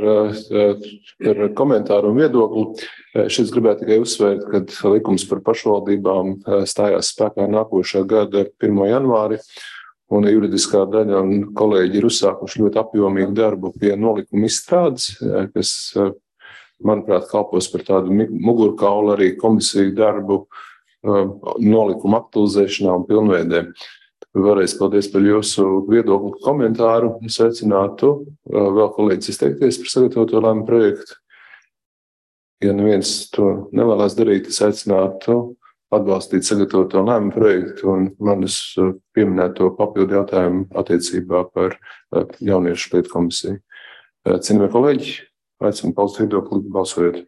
par komentāru un viedokli. Šis gribētu tikai uzsvērt, ka likums par pašvaldībām stājās spēkā nākošā gada pirmo janvāri, un juridiskā daļa un kolēģi ir uzsākuši ļoti apjomīgu darbu pie nolikuma izstrādes, kas manuprāt, kalpos par tādu mugurkaulu arī komisiju darbu nolikumu aktualizēšanā un pilnveidē. Vēlreiz paldies par jūsu viedokli un komentāru. Es aicinātu vēl kolēģis izteikties par sagatavoto lēmumu projektu. Ja neviens to nevēlās darīt, es aicinātu atbalstīt sagatavoto lēmumu projektu un manis pieminēto papildu jautājumu attiecībā par jauniešu lietu komisiju. Cienījamie kolēģi, aicinu paust viedokli balsojot.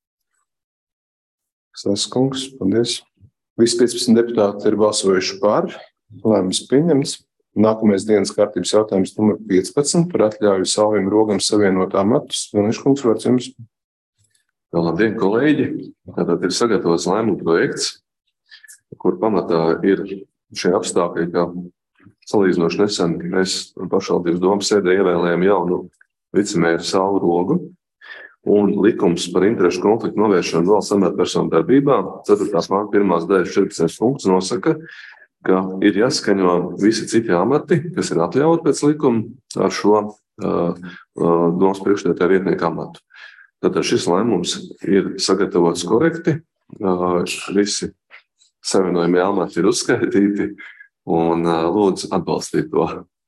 Saskungs, paldies. Visi piecpadsmit deputāti ir balsojuši par. Lēmums pieņemts. Nākamais dienas kārtības jautājums numur piecpadsmit par atļauju Salvim Rogam savienot amatus. Vilniškungs, vārds jums. Labdien, kolēģi! Tātad ir sagatavots lēmuma projekts, kur pamatā ir šie apstākļi, ka salīdzinoši nesen mēs pašvaldības domas sēdē ievēlējām jaunu vicemēru Salvu Rogu, un likums par interešu konfliktu novēršanu valsts amatpersonu darbībā, ceturtā panta pirmās daļas četrpadsmitais punkts nosaka, ka ir jāskaņo visi citi amati, kas ir atļauti pēc likuma ar šo uh, uh, domas priekšsēdētāja vietnieku amatu. Tātad šis lēmums ir sagatavots korekti, uh, visi savienojumie amati ir uzskaitīti un uh, lūdzu atbalstīt to.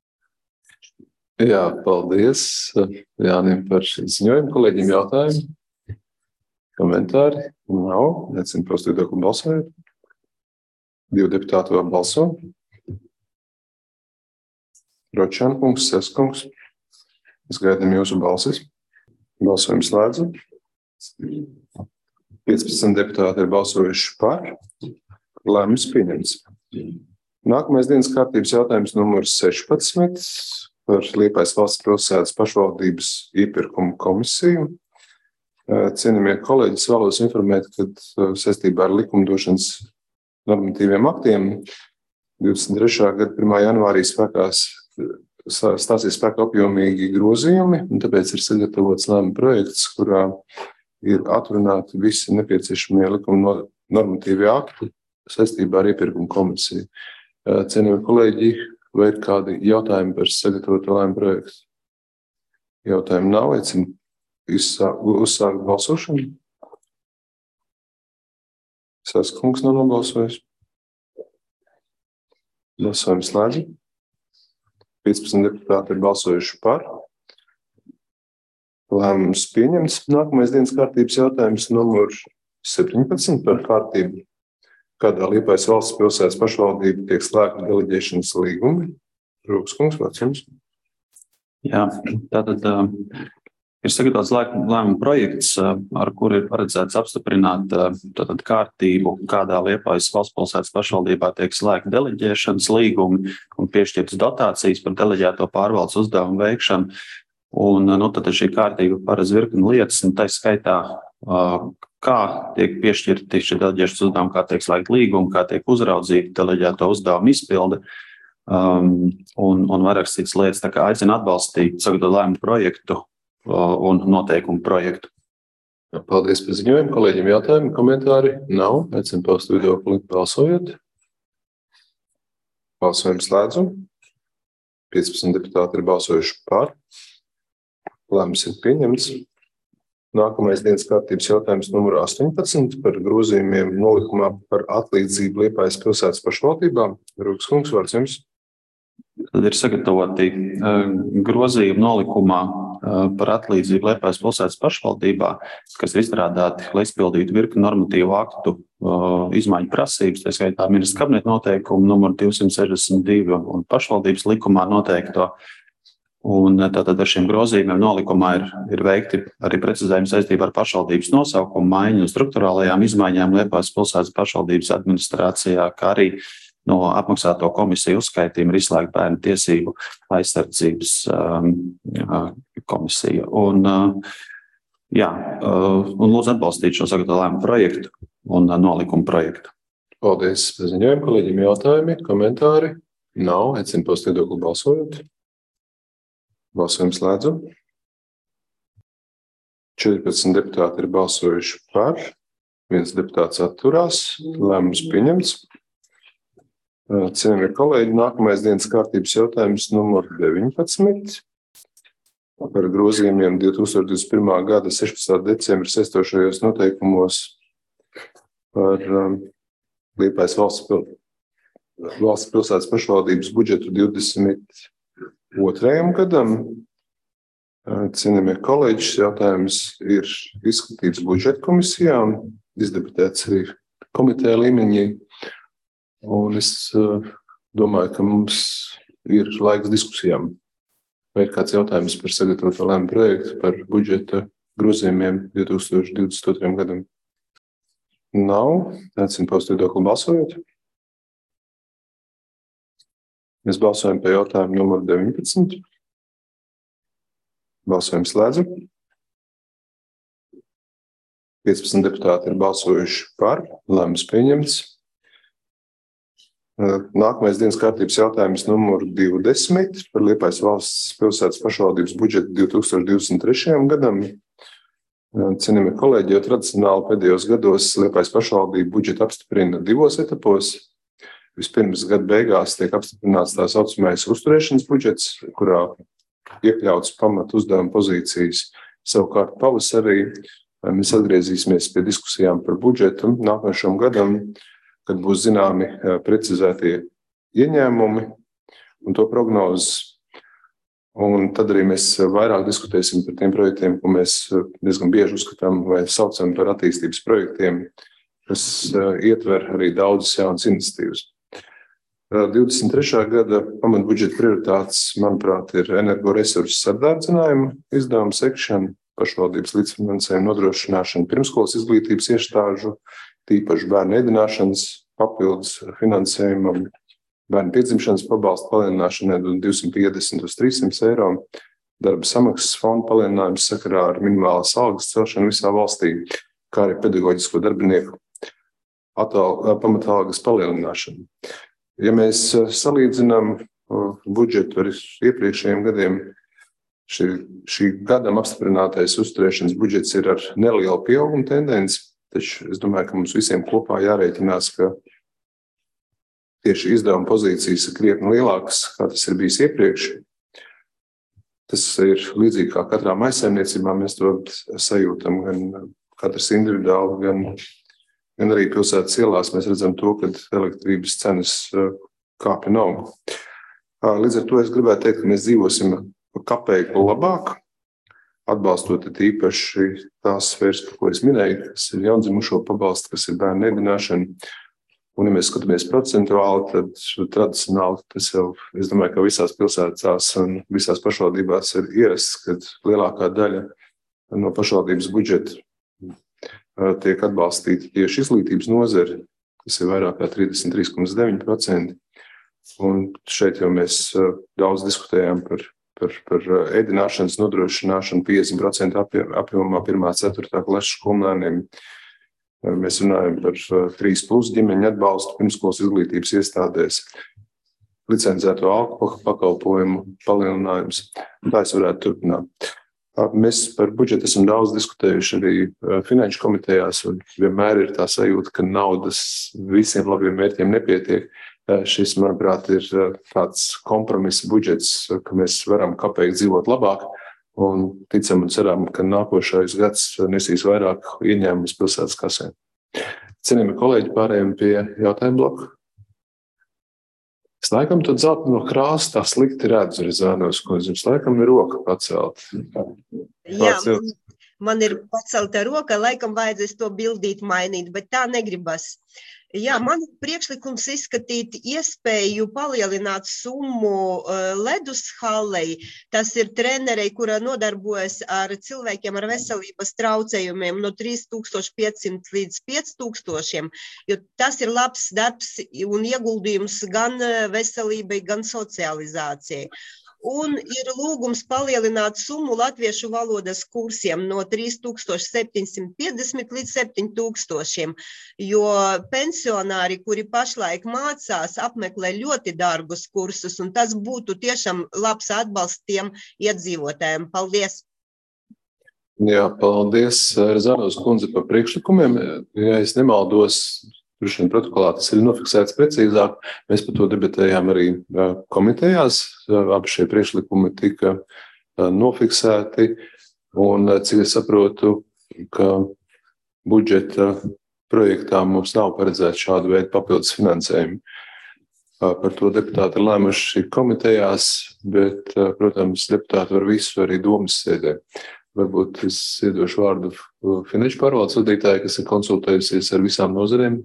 Jā, paldies Jānim par ziņojumu. Kolēģiem jautājumi? Komentāri? Nav. Necinu prostu viedokli balsojot. Divi deputāti vēl balso. Ročankungs, Seskungs. Es gaidām jūsu balsis. Balsojumu slēdzu. piecpadsmit deputāti ir balsojuši par. Lēmums pieņemts. Nākamais dienas kārtības jautājums numur sešpadsmit. Par Liepājas valsts pilsētas pašvaldības iepirkumu komisiju. Cienījamie kolēģi, es vēlos informēt, ka saistībā ar likumdošanas normatīviem aktiem divdesmit trešā gada pirmā janvārī spēkās stāsies spēkā apjomīgi grozījumi, un tāpēc ir sagatavots lēmuma projekts, kurā ir atrunāti visi nepieciešamie likuma normatīvie akti saistībā ar iepirkumu komisiju. Cienījamie kolēģi, vai ir kādi jautājumi par sagatavoto lēmumu projektu? Jautājumu nav, aicinu uzsākt balsošanu. Saskungs nav nobalsojis. Balsojums slēdz. piecpadsmit deputāti ir balsojuši par. Lēmums pieņemts. Nākamais dienas kārtības jautājums numur septiņpadsmit par kārtību. Kādā Liepājas valsts pilsētas pašvaldība tiek slēgta deleģēšanas līgumi? Rūkskungs, vārds jums. Jā, tātad uh, ir sagatavots lēmuma projekts, uh, ar kuru ir paredzēts apstiprināt uh, tātad kārtību, kādā Liepājas valsts pilsētas pašvaldībā tiek slēgta deleģēšanas līgumi un piešķirtas dotācijas par deleģēto pārvaldes uzdevumu veikšanu. Un, nu, tad šī kārtība paredz virkni lietas, un tā skaitā, uh, kā tiek piešķirti šie deleģēšanas uzdevumi, kā tiek slēgt līgumi, kā tiek uzraudzīta deleģēto uzdevumu izpilde, um, un, un vairākas citas lietas. Tā kā aicinu atbalstīt sagatavot lēmumu projektu uh, un noteikumu projektu. Paldies par ziņojumu. Kolēģiem jautājumi, komentāri? Nav. Aicinu paust viedokli balsojot. Balsojumu slēdzu. piecpadsmit deputāti ir balsojuši par. Lēmums ir pieņemts. Nākamais dienas kārtības jautājums numur astoņpadsmit par grozījumiem nolikumā par atlīdzību Liepājas pilsētas pašvaldībām. Rūkskungs, vārds jums. Tad ir sagatavoti uh, grozījumi nolikumā uh, par atlīdzību Liepājas pilsētas pašvaldībā, kas ir izstrādāti, lai izpildītu virkni normatīvu aktu uh, izmaiņu prasības, tā skaitā ministra kabineta noteikumu numur divsimt sešdesmit divi un pašvaldības likumā noteikto. Un tātad ar šiem grozījumiem nolikumā ir, ir veikti arī precizējumi saistībā ar pašvaldības nosaukumu maiņu un struktūrālajām izmaiņām Liepājas pilsētas pašvaldības administrācijā, kā arī no apmaksāto komisiju uzskaitījumu ir izslēgta bērnu tiesību aizsardzības um, komisija. Un, uh, jā, uh, un lūdzu atbalstīt šo sagatavoto lēmumu projektu un uh, nolikumu projektu. Paldies par ziņojumu. Kolēģiem jautājumi, komentāri? Nav. Aicinu paust viedokli balsojot. Balsojums slēdzu. četrpadsmit deputāti ir balsojuši par, viens deputāts atturās, lēmums pieņemts. Cienījamie kolēģi, nākamais dienas kārtības jautājums numur deviņpadsmit par grozījumiem divs tūkstoši divdesmit pirmā gada sešpadsmitā decembra saistošajos noteikumos par um, Liepājas valsts, pil... valsts pilsētas pašvaldības budžetu divdesmit otrajam gadam. Cienījamie kolēģi, šis jautājums ir izskatīts budžeta komisijā un izdebatēts arī komiteja līmeņī. Un es uh, domāju, ka mums ir laiks diskusijām. Vai ir kāds jautājums par sagatavoto lēmumu projektu par budžeta grozījumiem divs tūkstoši divdesmit otrajam gadam? Nav. Aicinu paust viedokli balsojot. Mēs balsojam par jautājumu numuru deviņpadsmit. Balsojums slēdzam. piecpadsmit deputāti ir balsojuši par, lēmums pieņemts. Nākamais dienas kārtības jautājums numuru divdesmit par Liepājas valsts pilsētas pašvaldības budžetu divs tūkstoši divdesmit trešajam gadam. Cienījamie kolēģi, jau tradicionāli pēdējos gados Liepājas pašvaldība budžetu apstiprina divos etapos. Vispirms gada beigās tiek apstiprināts tā saucamais uzturēšanas budžets, kurā iekļauts pamatu uzdevuma pozīcijas. Savukārt pavasarī mēs atgriezīsimies pie diskusijām par budžetu nākošam gadam, kad būs zināmi precizētie ieņēmumi un to prognozes. Un tad arī mēs vairāk diskutēsim par tiem projektiem, ko mēs diezgan bieži uzskatām vai saucam par attīstības projektiem, kas ietver arī daudzas jaunas iniciatīvas. divdesmit trešā gada pamatbudžeta prioritātes, manuprāt, ir energoresursu sadārdzinājuma izdevuma sekšana, pašvaldības līdzfinansējuma nodrošināšana pirmskolas izglītības iestāžu, tīpaši bērnu ēdināšanas papildus finansējumam, bērnu piedzimšanas pabalstu palielināšanai no divsimt piecdesmit uz trīssimt eiro, darba samaksas fonda palielinājums sakarā ar minimālās algas celšanu visā valstī, kā arī pedagoģisko darbinieku pamatalgas palielināšanu. Ja mēs salīdzinām budžetu ar iepriekšējiem gadiem, šī, šī gadam apstiprinātais uzturēšanas budžets ir ar nelielu pieauguma tendenci, taču es domāju, ka mums visiem kopā jārēķinās, ka tieši izdevuma pozīcijas ir krietni lielākas, kā tas ir bijis iepriekš. Tas ir līdzīgi kā katrā maisaimniecībā, mēs to sajūtam gan katrs individuāli, gan gan arī pilsētas ielās mēs redzam to, ka elektrības cenas kāpja nav. Līdz ar to es gribētu teikt, ka mēs dzīvosim kapeiku labāk, atbalstot īpaši tās sfēras, par ko es minēju, kas ir jaundzimušo pabalstu, kas ir bērnu ēdināšana. Un, ja mēs skatāmies procentuāli, tad tradicionāli tas jau, es domāju, ka visās pilsētās un visās pašvaldībās ir ierasts, kad lielākā daļa no pašvaldības budžeta tiek atbalstīta tieši izglītības nozare, kas ir vairāk kā trīsdesmit trīs komats deviņi procenti. Un šeit jau mēs daudz diskutējām par, par, par ēdināšanas nodrošināšanu piecdesmit procenti apjomā pirmā ceturtā klases skolēniem. Mēs runājam par trīs plus ģimeņu atbalstu pirmskolas izglītības iestādēs, licencēto alkohola pakalpojumu palielinājums. Tā es varētu turpināt. Mēs par budžetu esam daudz diskutējuši arī finanšu komitejās, un vienmēr ir tā sajūta, ka naudas visiem labiem mērķiem nepietiek. Šis, manuprāt, ir tāds kompromisa budžets, ka mēs varam kapeikt dzīvot labāk, un ticam un ceram, ka nākošais gads nesīs vairāk ieņēmumus pilsētas kasē. Cienījamie kolēģi, pārējiem pie jautājumu bloku. Es laikam to dzelteno krāsu tā slikti redzu, Rizānos kundze. Jums laikam ir roka pacelt. Jā, man, man ir pacelta roka, laikam vajadzēs to bildīt mainīt, bet tā negribas. Jā, man ir priekšlikums izskatīt iespēju palielināt summu ledus hallei. Tas ir trenerei, kura nodarbojas ar cilvēkiem ar veselības traucējumiem no trīs tūkstoši piecsimt līdz pieci tūkstoši, jo tas ir labs darbs un ieguldījums gan veselībai, gan socializācijai. Un ir lūgums palielināt summu latviešu valodas kursiem no trīs tūkstoši septiņsimt piecdesmit līdz septiņi tūkstoši, jo pensionāri, kuri pašlaik mācās, apmeklē ļoti dārgus kursus, un tas būtu tiešām labs atbalsts tiem iedzīvotājiem. Paldies! Jā, paldies, Zanos kundze, par priekšlikumiem. Ja es nemaldos, droši vien protokolā tas ir nofiksēts precīzāk. Mēs par to debatējām arī komitejās. Abi šie priekšlikumi tika nofiksēti, un cik es saprotu, ka budžeta projektā mums nav paredzēts šādu veidu papildus finansējumu. Par to deputāti ir lēmuši komitejās, bet, protams, deputāti var visu arī domas sēdē. Varbūt es iedošu vārdu finanšu pārvaldes vadītāji, kas ir konsultējusies ar visām nozarēm.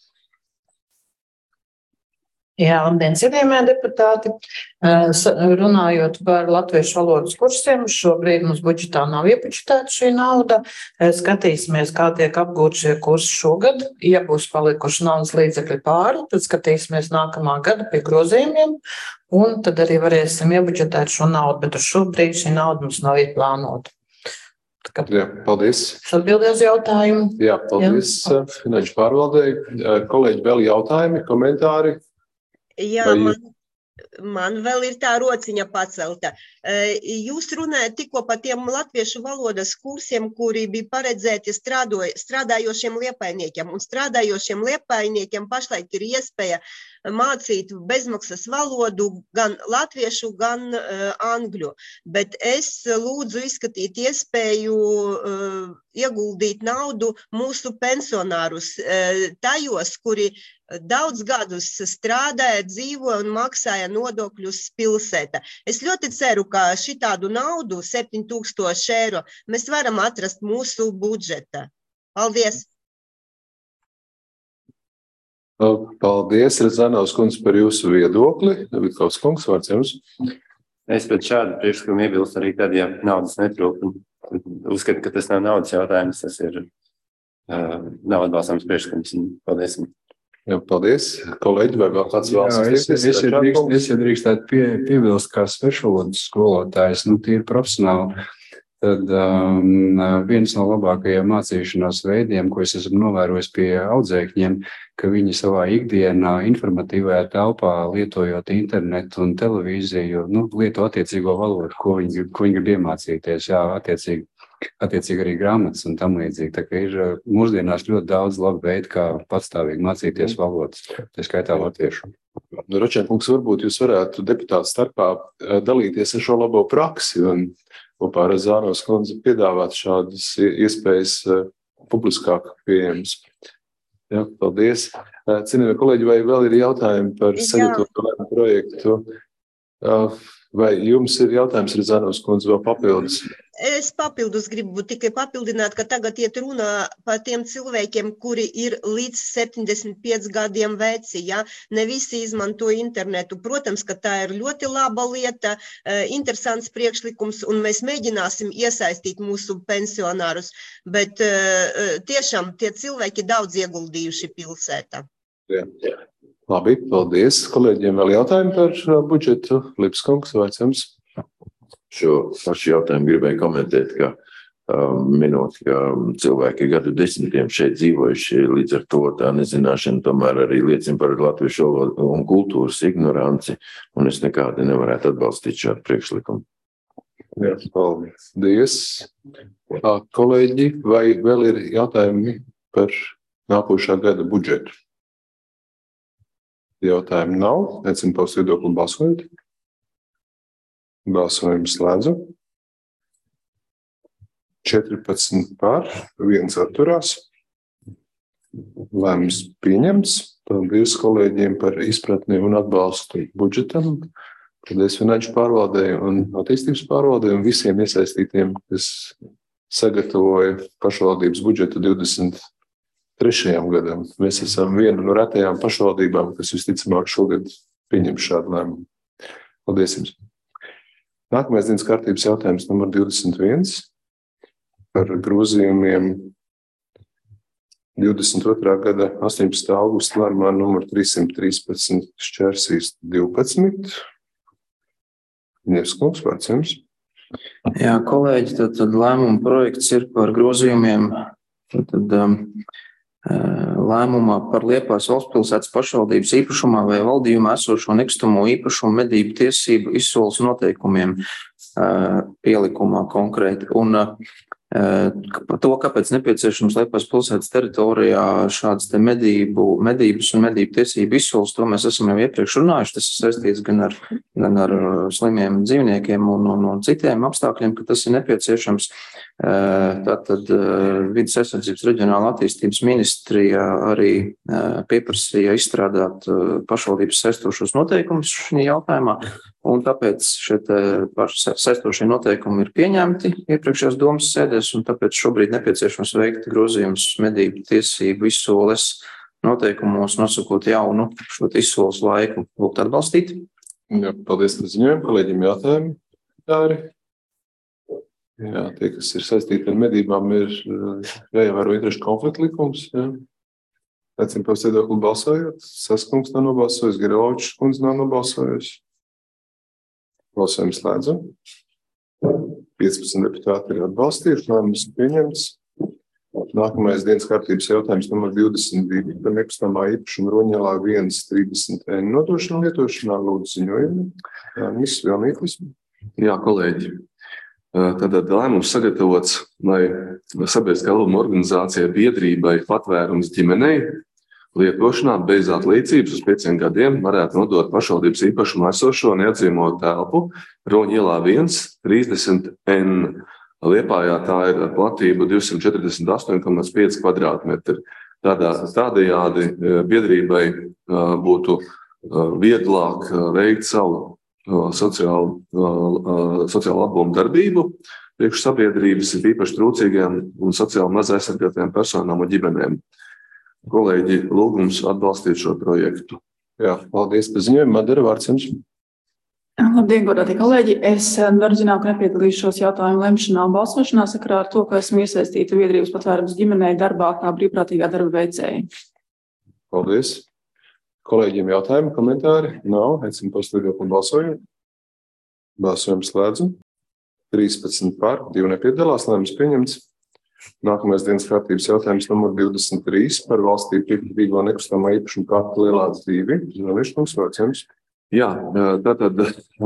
Jā, labdien, cienījamie deputāti. Runājot par latviešu valodas kursiem, šobrīd mums budžetā nav iebudžetēta šī nauda. Skatīsimies, kā tiek apgūt šie kursi šogad. Ja būs palikuši naudas līdzekļi pāri, tad skatīsimies nākamā gada pie grozījumiem, un tad arī varēsim iebudžetēt šo naudu, bet uz šobrīd šī nauda mums nav ieplānota. Jā, paldies. Atbildēs jautājumu. Jā, paldies finanšu pārvaldei. Kolēģi, vēl jautājumi, komentāri? Jā, Vai... man, man vēl ir tā rociņa pacelta. Jūs runājat tikko par tiem latviešu valodas kursiem, kuri bija paredzēti strādoj, strādājošiem liepainiekiem. Un strādājošiem liepainiekiem pašlaik ir iespēja mācīt bezmaksas valodu gan latviešu, gan uh, angļu. Bet es lūdzu izskatīt iespēju uh, ieguldīt naudu mūsu pensionārus uh, tajos, kuri daudz gadus strādāja, dzīvoja un maksāja nodokļus pilsētā. Es ļoti ceru, ka šitādu naudu, septiņi tūkstoši eiro, mēs varam atrast mūsu budžetā. Paldies! Paldies, Rezanovs kundze, par jūsu viedokli. Vitkovs kungs, vārds jums. Es pēc šādu priekšlikumu iebilstu arī tad, ja naudas netrūk. Uzskatu, ka tas nav naudas jautājums, tas ir uh, nav atbalstāms priekšlikums. Paldies. Jā, paldies. Kolēģi, vai vēl kāds vēlas izteikties? Es, es, drīkst, es ja drīkstētu pie, piebilst kā svešvalodas skolotājs, nu tīri profesionāli. Tad um, viens no labākajiem mācīšanās veidiem, ko es esmu novērojis pie audzēkņiem, ka viņi savā ikdienā informatīvajā telpā, lietojot internetu un televīziju, nu, lieto attiecīgo valodu, ko viņi, ko viņi grib iemācīties, jā, attiecīgi, attiecīgi arī grāmatas un tam līdzīgi. Tā kā ir mūsdienās ļoti daudz labu veidu, kā patstāvīgi mācīties valodas, tā skaitā latviešu. Ročēnkungs, varbūt jūs varētu deputātu starpā dalīties ar šo labo praksi un kopā ar Zānos kundzi piedāvāt šādas iespējas publiskāk pieejamas. Jā, paldies. Cienījamie kolēģi, vai vēl ir jautājumi par sagatavotu projektu? Vai jums ir jautājums, Zānos kundze, vēl papildus? Es papildus gribu tikai papildināt, ka tagad iet runā par tiem cilvēkiem, kuri ir līdz septiņdesmit pieciem gadiem veci. Ja? Ne visi izmanto internetu. Protams, ka tā ir ļoti laba lieta, interesants priekšlikums, un mēs mēģināsim iesaistīt mūsu pensionārus. Bet tiešām tie cilvēki daudz ieguldījuši pilsētā. Jā. Labi, paldies. Kolēģiem vēl jautājumi par budžetu. Lipskungs, vārds jums. Šo pašu jautājumu gribēju komentēt, ka um, minot, ka cilvēki gadu desmitiem šeit dzīvojuši, līdz ar to tā nezināšana tomēr arī liecina par latviešu valodu un kultūras ignoranci, un es nekādi nevarētu atbalstīt šādu priekšlikumu. Jā, paldies. Kolēģi, vai vēl ir jautājumi par nākošā gada budžetu? Jautājumu nav. Aicinu paust viedokli balsojot. Balsojumu slēdzu. četrpadsmit par, viens atturās. Lēmums pieņemts. Paldies kolēģiem par izpratni un atbalstu budžetam. Paldies finanšu pārvaldei un attīstības pārvaldei un visiem iesaistītiem, kas sagatavoja pašvaldības budžetu divdesmit trešajam gadam. Mēs esam viena no retajām pašvaldībām, kas visticamāk šogad pieņem šādu lēmumu. Paldies jums. Nākamais dienas kārtības jautājums numur divdesmit viens par grozījumiem divdesmit otrā gada astoņpadsmitā augusta lēmumā numur trīssimt trīspadsmit šķērsīs divpadsmit. Nievskungs, vārds jums. Jā, kolēģi, tad, tad lēmuma projekts ir par grozījumiem. Tad, tad, um, lēmumā par Liepājas valstspilsētas pašvaldības īpašumā vai valdījumā esošo nekustamo īpašumu medību tiesību izsoles noteikumiem pielikumā konkrēti. Un Par to, kāpēc nepieciešams Liepājas pilsētas teritorijā šādas te medību, medības un medību tiesību izsoles, to mēs esam jau iepriekš runājuši. Tas ir saistīts gan ar, gan ar slimiem dzīvniekiem un, un, un citiem apstākļiem, ka tas ir nepieciešams. Tātad Vides aizsardzības reģionāla attīstības ministrija arī pieprasīja izstrādāt pašvaldības saistošos noteikumus šajā jautājumā, un tāpēc šie saistošie noteikumi ir pieņemti iepriekšējās domas sēdēs, un tāpēc šobrīd nepieciešams veikt grozījumus medību tiesību izsoles noteikumos, nosakot jaunu šo izsoles laiku. Lūgt atbalstīt. Jā, paldies par ziņojumu. Kolēģiem jautājumi. Tāri. Jā, tie, kas ir saistīti ar medībām, ir jāievēro interešu konflikta likums. Jā. Aicinu par viedokli balsojot. Saskungs nav nobalsojis, Gerovičs kundze nav nobalsojis. Balsojums slēdzam. piecpadsmit deputāti ir atbalstījuši, lēmums pieņemts. Nākamais dienas kārtības jautājums numur divdesmit divi par nekustamā īpašuma Roņielā viens trīsdesmit N nodošanu lietošanā. Lūdzu ziņojumu. Jānis Vilnītis. Jā, kolēģi. Tātad lēmums sagatavots, lai sabiedriskā labuma organizācija biedrībai Patvērums ģimenei lietošanā bez atlīdzības uz pieciem gadiem varētu nodot pašvaldības īpašumu esošo neatzīmotu telpu Roņielā viens trīsdesmit N. Liepājā tā ir ar platību divsimt četrdesmit astoņi komats pieci kvadrātmetri. Tādā, tādējādi biedrībai būtu vieglāk veikt savu sociālu, sociālu labumu darbību priekš sabiedrības, ir īpaši trūcīgiem un sociāli maz aizsargātiem personām un ģimenēm. Kolēģi, lūgums atbalstīt šo projektu. Jā, paldies par ziņojumu. Madara, vārds jums. Labdien, godātie kolēģi. Es varu zināt, ka nepiedalīšos jautājumu lemšanā un balsošanā sakarā ar to, ka esmu iesaistīta biedrības Patvērums ģimenei darbā kā brīvprātīgā darba veicēja. Paldies. Kolēģiem jautājumi, komentāri? Nav. Aicinu paslīdot un balsojot. Balsojums slēdzam. trīspadsmit par, divi nepiedalās, lēmums pieņemts. Nākamais dienas kārtības jautājums numur divdesmit trīs par valstī piekļuvīgo nekustamā īpašuma kārtu Lielāds divi. Zināvieškungs, vārds jums. Jā, tātad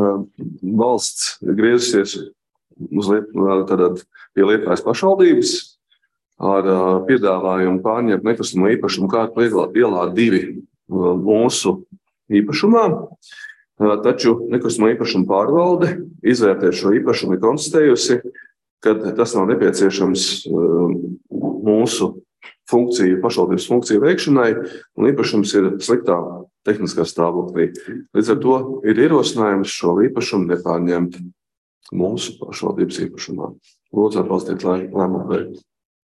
valsts griezusies uz liet, tātad pie Liepājas pašvaldības ar piedāvājumu pārņemt nekustamo īpašumu kārtu Lielāds divi mūsu īpašumā. Taču nekustamo īpašumu pārvalde izvērtē šo īpašumu ir konstatējusi, kad tas nav nepieciešams mūsu funkciju, pašvaldības funkciju veikšanai, un īpašums ir sliktā tehniskā stāvoklī. Līdz ar to ir ierosinājums šo īpašumu nepārņemt mūsu pašvaldības īpašumā. Lūdzu atbalstīt lēmumu projektu.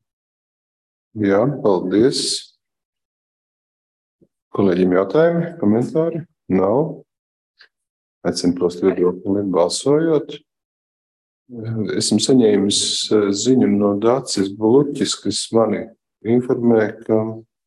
Jā, paldies. Kolēģiem jautājumi, komentāri? Nav. Aicinu prost viedokli balsojot. Esmu saņēmis ziņu no Dācis Bluķis, kas mani informē, ka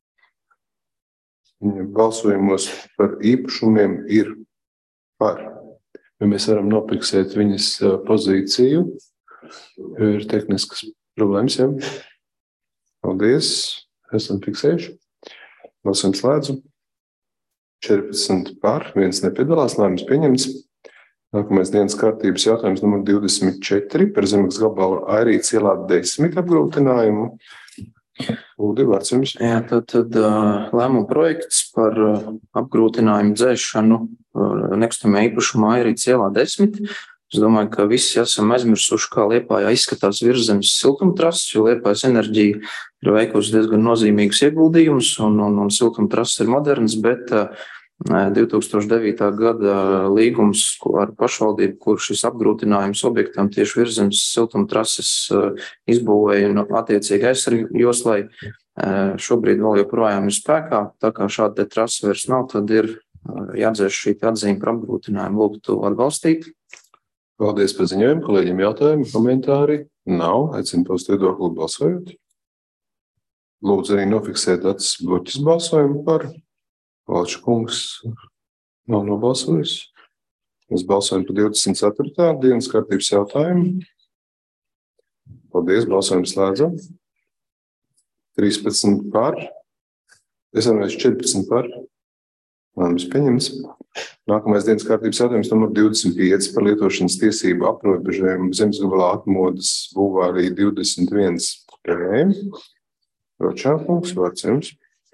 balsojumos par īpašumiem ir par. Mēs varam nopiksēt viņas pozīciju. Ir tehniskas problēmas, jā. Paldies. Esam fiksējuši. Balsojums slēdzu. četrpadsmit par, viens nepiedalās, lēmums pieņemts. Nākamais dienas kārtības jautājums numur divdesmit četri par Zemes gabalu Airītes ielā desmit apgrūtinājumu. Lūdzu, vārds jums. Jā, tad, tad lēmuma projekts par apgrūtinājumu dzēšanu nekustamajā īpašumā Airītes ielā desmit. Es domāju, ka visi esam aizmirsuši, kā Liepājā izskatās virszemes siltumtrases, jo Liepājas enerģija ir veikusi diezgan nozīmīgus ieguldījumus, un, un, un siltumtrases ir moderns, bet divi tūkstoši devītā gada līgums ar pašvaldību, kur šis apgrūtinājums objektam tieši virszemes siltumtrases izbūvēja no attiecīgi aizsargu joslai, šobrīd vēl joprojām ir spēkā. Tā kā šāda trasa vairs nav, tad ir jāatdzēš šī atzīme par apgrūtinājumu. Lūgtu atbalstīt. Paldies par ziņojumu. Kolēģiem jautājumi, komentāri? Nav. Aicinu paust viedokli balsojot. Lūdzu arī nofiksēt Dācis Bluķis balsojumu par. Valča kungs nav nobalsojis. Mēs balsojam par divdesmit ceturtā dienas kārtības jautājumu. Paldies, balsojam slēdzam. trīspadsmit par. Es atvainojos četrpadsmit par. Lēmums pieņemts. Nākamais dienas kārtības jautājums numur divdesmit pieci par lietošanas tiesību aprobežojumu zemes gabalā Atmodas bulvārī divdesmit viens P. Ročākungs, vārds jums.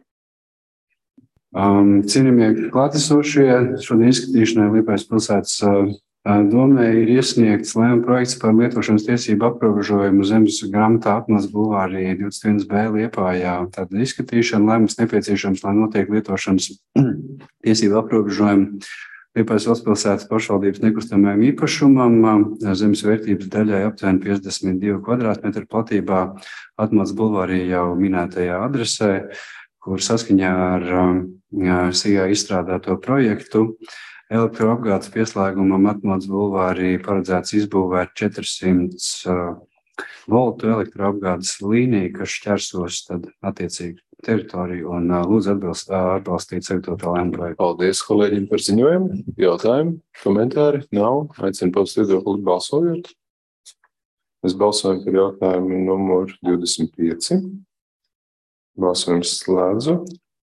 Um, Cienījamie klātesošie, šodien izskatīšanai Liepājas pilsētas uh, domē ir iesniegts lēmuma projekts par lietošanas tiesību aprobežojumu zemes grāmatā Atmodas bulvārī divdesmit viens B Liepājā. Tātad izskatīšana lēmums nepieciešams, lai notiek lietošanas tiesību aprobežojumu Liepājas valstspilsētas pašvaldības nekustamajam īpašumam, zemes vērtības daļai aptuveni piecdesmit divi kvadrātmetri platībā Atmodas bulvārī jau minētajā adresē, kur saskaņā ar S I A izstrādāto projektu elektroapgādes pieslēgumam Atmodas bulvārī paredzēts izbūvēt četrsimt voltu elektroapgādes līniju, kas šķērsos tad attiecīgi teritoriju un lūdzu atbilst, atbalstīt sagatavoto lēmumu projektu. Paldies kolēģiem par ziņojumu. Jautājumi, komentāri? Nav. Aicinu paust viedokli balsojot. Mēs balsojam par jautājumu numur divdesmit pieci. Balsojums slēdzu.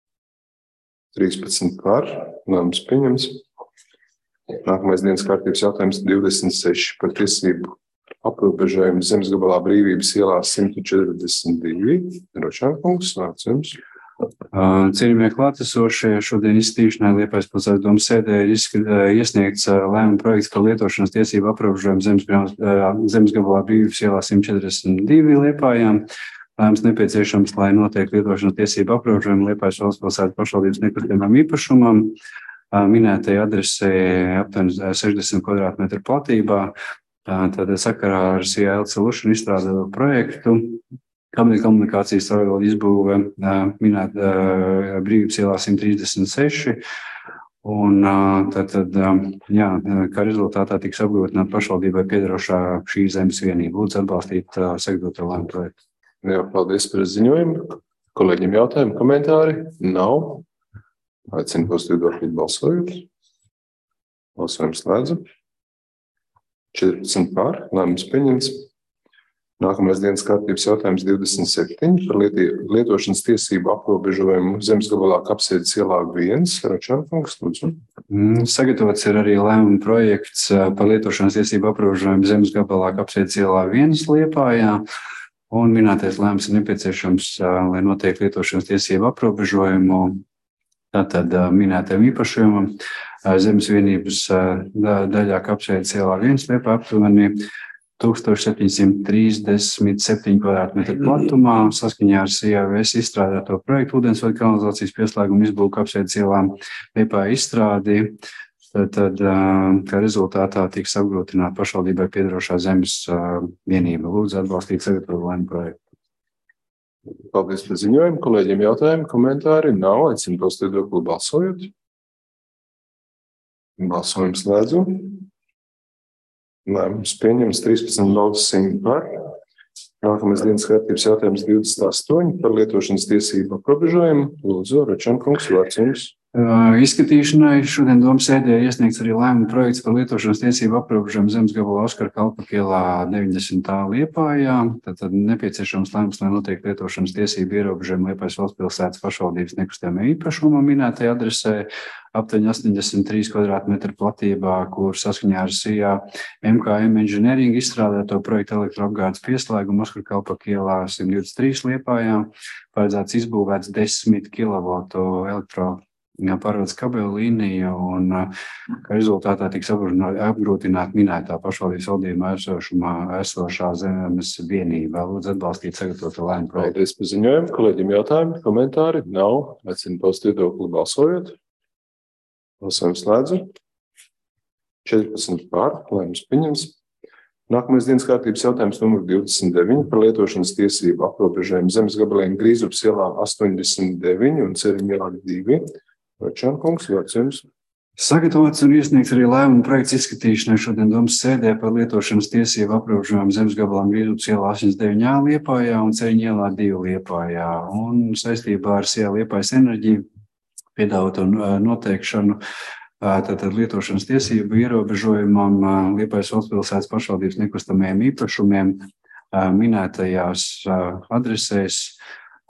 trīspadsmit par. Lēmums pieņems. Nākamais dienas kārtības jautājums divdesmit seši par tiesību aprobežojumu zemes gabalā Brīvības ielā simt četrdesmit divi. Ročākungs, vārds jums. Cienījamie klātesošie, šodien izskatīšanai Liepājas pilsētas domas sēdē ir iesniegts lēmuma projekts par lietošanas tiesību aprobežojumu zemes, zemes gabalā Brīvības ielā simt četrdesmit divi Liepājā. Lēmums nepieciešams, lai notiek lietošanas tiesību aprobežojumu Liepājas valstspilsētas pašvaldības nekustamajam īpašumam, minētajai adresē aptuveni sešdesmit kvadrātmetru platībā. Tad sakarā ar S I A Solution izstrādāto projektu, komunikācijas savienību izbūve minēt Brīvības ielā simt trīsdesmit seši. Un tad, tad jā, kā rezultātā tiks apgrūtināta pašvaldībai piederošā šī zemes vienība. Lūdzu atbalstīt sagatavoto lēmumu projektu. Jā, paldies par ziņojumu. Kolēģiem jautājumi, komentāri? Nav. Aicinu paust viedokli balsojot. Balsojums slēdzu. četrpadsmit par. Lēmums pieņemts. Nākamais dienas kārtības jautājums divdesmit septiņi par lietošanas tiesību aprobežojumu zemes gabalā Kapsēdes ielā viens. Ročākungs, lūdzu. Sagatavots ir arī lēmuma projekts par lietošanas tiesību aprobežojumu zemes gabalā Kapsēdes ielā viens Liepājā. Un minētais lēmums ir nepieciešams, lai notiek lietošanas tiesību aprobežojumu tātad minētajam īpašumam zemes vienības daļā Kapsēdes ielā viens Liepā aptuveni tūkstoš septiņsimt trīsdesmit septiņi kvadrātmetri platumā. Saskaņā ar S I A izstrādāto projektu ūdensvadu kanalizācijas pieslēgumu izbūvu Kapsēdes ielā Liepā izstrādi. Tad, kā rezultātā tiks apgrūtināta pašvaldībai piederošā zemes vienība. Lūdzu atbalstīt sagatavoto lēmumu projektu. Paldies par ziņojumu. Kolēģiem jautājumi, komentāri? Nav. Aicinu paust viedokli balsojot. Balsojums slēdzu. Lēmums pieņems trīspadsmit balsis par. Nākamais dienas kārtības jautājums divdesmit astoņi par lietošanas tiesību aprobežojumu. Lūdzu, Ročankungs, vārds jums. Izskatīšanai šodien domas sēdē iesniegts arī lēmuma projekts par lietošanas tiesību aprobežojumu zemes gabalā Oskara Kalpaka ielā deviņdesmit Liepājā. Tad nepieciešams lēmums, lai notiek lietošanas tiesību ierobežojumu Liepājas valstspilsētas pašvaldības nekustamajam īpašumam minētajā adresē aptuveni astoņdesmit trīs kvadrātmetru platībā, kur saskaņā ar S I A M K M Engineering izstrādāto projektu elektroapgādes pieslēgumu Oskara Kalpaka ielā simt divdesmit trīs Liepājā paredzēts izbūvēts desmit kilovoltu elektro pārvades kabeļu līnija un kā rezultātā tiks apgrūtināta minētā pašvaldības valdījumā esošumā esošā zemes vienība. Lūdzu atbalstīt sagatavoto lēmumu projektu. Paldies par ziņojumu. Kolēģiem jautājumi, komentāri? Nav. Aicinu paust viedokli balsojot. Balsojums slēdzu. četrpadsmit par. Lēmums pieņems. Nākamais dienas kārtības jautājums numur divdesmit deviņi par lietošanas tiesību aprobežojumu zemes gabaliem Grīzupas ielā astoņdesmit deviņi un Ceriņu ielā divi. Ročankungs, vārds jums. Sagatavots un iesniegts arī lēmuma projekts izskatīšanai šodien domas sēdē par lietošanas tiesību aprobežojumu zemes gabalām Grīzupas ielā astoņdesmit deviņi Liepājā un Ceriņu ielā divi Liepājā. Un saistībā ar S I A Liepājas enerģiju piedāvāto noteikšanu tātad lietošanas tiesību ierobežojumam Liepājas valstspilsētas pašvaldības nekustamajiem īpašumiem minētajās adresēs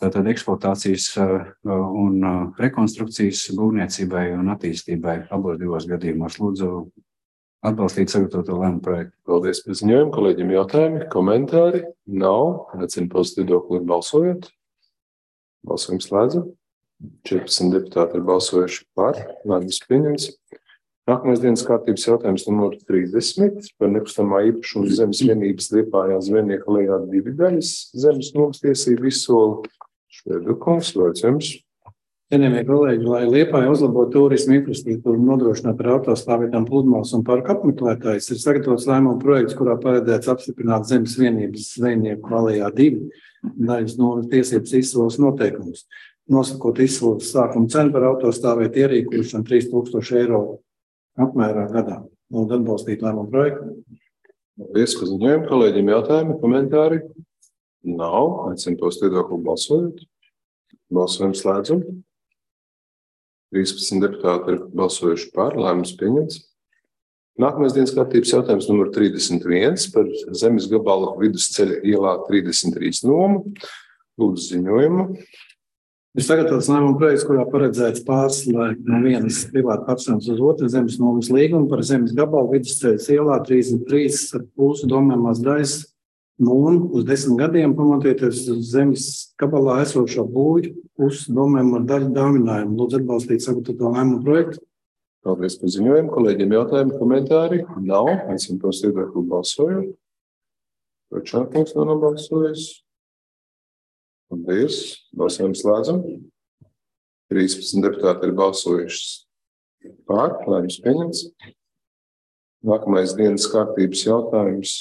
tātad eksploatācijas un rekonstrukcijas būvniecībai un attīstībai abos divos gadījumos. Lūdzu, atbalstīt sagatavoto lēmumu projektu. Paldies par ziņojumu. Kolēģiem jautājumi, komentāri? Nav. Aicinu paust viedokli balsojot. Balsojums slēdzam. četrpadsmit deputāti ir balsojuši par. Lēmums pieņemts. Nākamais dienas kārtības jautājums numur trīsdesmit par nekustamā īpašuma zemes vienības Liepājā Zvejnieka lejā divi daļas zemes nomas tiesību izsoli. Švedukungs, vārds jums. Cienījamie kolēģi, lai Liepāja uzlabotu turismu infrastruktūru un nodrošinātu ar autostāvvietām pludmales un parku apmeklētājus, ir sagatavots lēmuma projekts, kurā paredzēts apstiprināt zemes vienības Zvejnieku lejā divi daļas nomas tiesības izsoles noteikumus, nosakot izsoles sākuma cenu par autostāvvietu ierīkošanu trīs tūkstoši eiro apmērā gadā. Lūdzu atbalstīt lēmumu projektu. Paldies par ziņojumu. Kolēģiem jautājumi, komentāri? Nav. Aicinu paust viedokli balsojot. Balsojumu slēdzam. trīspadsmit deputāti ir balsojuši par. Lēmums pieņemts. Nākamais dienas kārtības jautājums numur trīsdesmit viens par zemes gabalu Vidusceļa ielā trīsdesmit trīs nomu. Lūdzu ziņojumu. Ir sagatavots lēmuma projekts, kurā paredzēts pārslēgt no vienas privāta personas uz otru zemes nomas līgumu par zemes gabalu Vidusceļas ielā trīsdesmit trīs ar pusi domājumās daļas nomu uz desmit gadiem, pamatojoties uz zemes gabalā esošo būvju pusi domājumā daļu dāvinājumu. Lūdzu atbalstīt sagatavoto lēmuma projektu. Paldies par ziņojumu. Kolēģiem jautājumi, komentāri? Nav. Aicinu paust viedokli balsojot. Čārkungs nav nobalsojis. Paldies. Balsojumu slēdzam. trīspadsmit deputāti ir balsojuši pār. Lēmums pieņemts. Nākamais dienas kārtības jautājums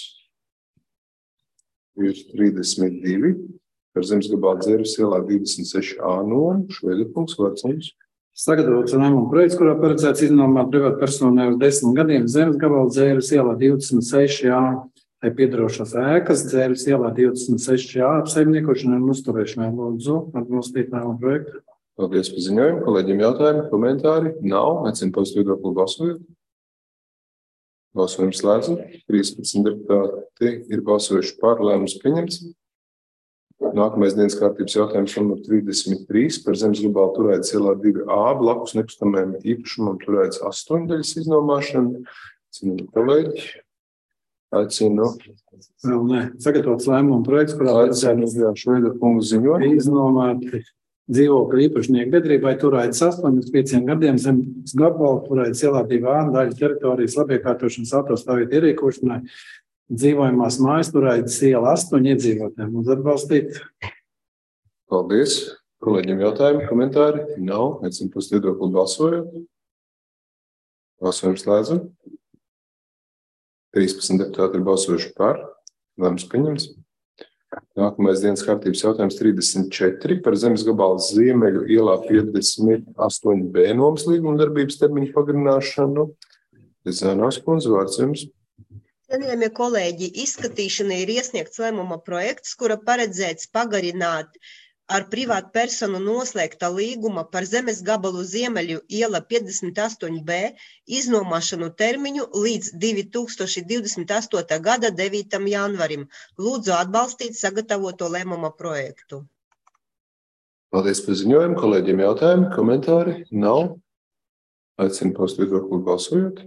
ir trīsdesmit divi par zemes gabalu Dzērves ielā divdesmit seši A nomu. Švedukungs, vārds jums. Sagatavots lēmuma projekts, kurā paredzēts iznomāt privātu personai uz desmit gadiem zemes gabalu Dzērves ielā divdesmit seši A. Tai piedarošās ēkas Dzērves ielā divdesmit seši A apsaimniekošanai un uzturēšanai. Lūdzu atbalstīt lēmuma projektu. Paldies par ziņojumu. Kolēģiem jautājumi, komentāri? Nav. Aicinu paust viedokli balsojot. Balsojums slēdzam. trīspadsmit deputāti ir balsojuši par. Lēmums pieņemts. Nākamais dienas kārtības jautājums numur trīsdesmit trīs par zemes gabalu Turaidas ielā divi A blakus nekustamajam īpašumam Turaidas astoņdaļas iznomāšanu. Cienījamie kolēģi, aicinu. Vēl ne. Sagatavots lēmuma projekts, kurā Aicinu Šveida kungu ziņot. iznomāt dzīvokļu īpašnieku biedrībai Turaidas astoņi uz pieciem gadiem zemes gabalu Turaidas ielā divi A daļu teritorijas labiekārtošanas autostāvvietu ierīkošanai. Dzīvojamās mājas Turaidas iela astoņi iedzīvotājiem. Lūdzu atbalstīt. Paldies. Kolēģiem jautājumi, komentāri? Nav. Aicinu paust viedokli balsojot. Balsojumu slēdzam. trīspadsmit deputāti ir balsojuši par. Lēmums pieņemts. Nākamais dienas kārtības jautājums trīsdesmit četri par zemes gabalu Ziemeļu ielā piecdesmit astoņi B nomas līguma darbības termiņu pagarināšanu. Zēnās kundze, vārds jums. Cienījamie kolēģi, izskatīšanai ir iesniegts lēmuma projekts, kura paredzēts pagarināt ar privātu personu noslēgta līguma par zemes gabalu Ziemeļu iela piecdesmit astoņi B iznomāšanu termiņu līdz divi tūkstoši divdesmit astotā gada devītam janvarim. Lūdzu atbalstīt sagatavoto lēmuma projektu. Paldies par ziņojumu. Kolēģiem jautājumi, komentāri? Nav. Aicinu paust viedokli balsojot.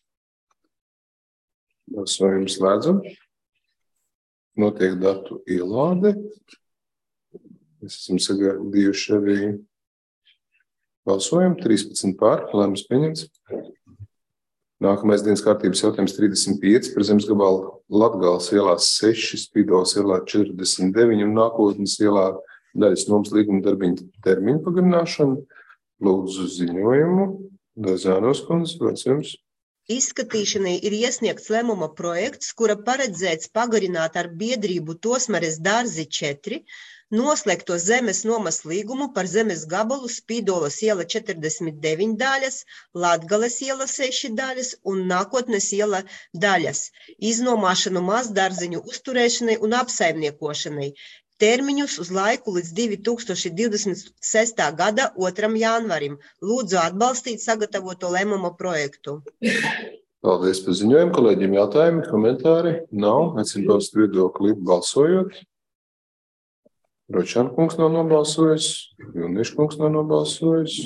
Balsojumu slēdzam. Notiek datu ielāde. Mēs esam sagaidījuši arī balsojumu. trīspadsmit pār. Lēmums pieņemts. Nākamais dienas kārtības jautājums trīsdesmit pieci par zemes gabalu Latgales ielā seši, Spīdolas ielā četrdesmit deviņi un Nākotnes ielā daļas nomas līguma darbiņu termiņu pagarināšanu. Lūdzu ziņojumu. Dazānos kundze, vārds jums. Izskatīšanai ir iesniegts lēmuma projekts, kura paredzēts pagarināt ar biedrību Tosmares dārzi četri noslēgto zemes nomas līgumu par zemes gabalu Spīdolas iela četrdesmit deviņi daļas, Latgales iela seši daļas un Nākotnes iela daļas, iznomāšanu mazdārziņu uzturēšanai un apsaimniekošanai. Termiņus uz laiku līdz divi tūkstoši divdesmit sestā gada otram janvarim. Lūdzu atbalstīt sagatavoto lēmuma projektu. Paldies par ziņojumu. Kolēģiem jautājumi, komentāri? Nav. Aicinu paust viedokli balsojot. Ročāna kungs nav nobalsojis, Vilnieša kungs nav nobalsojis.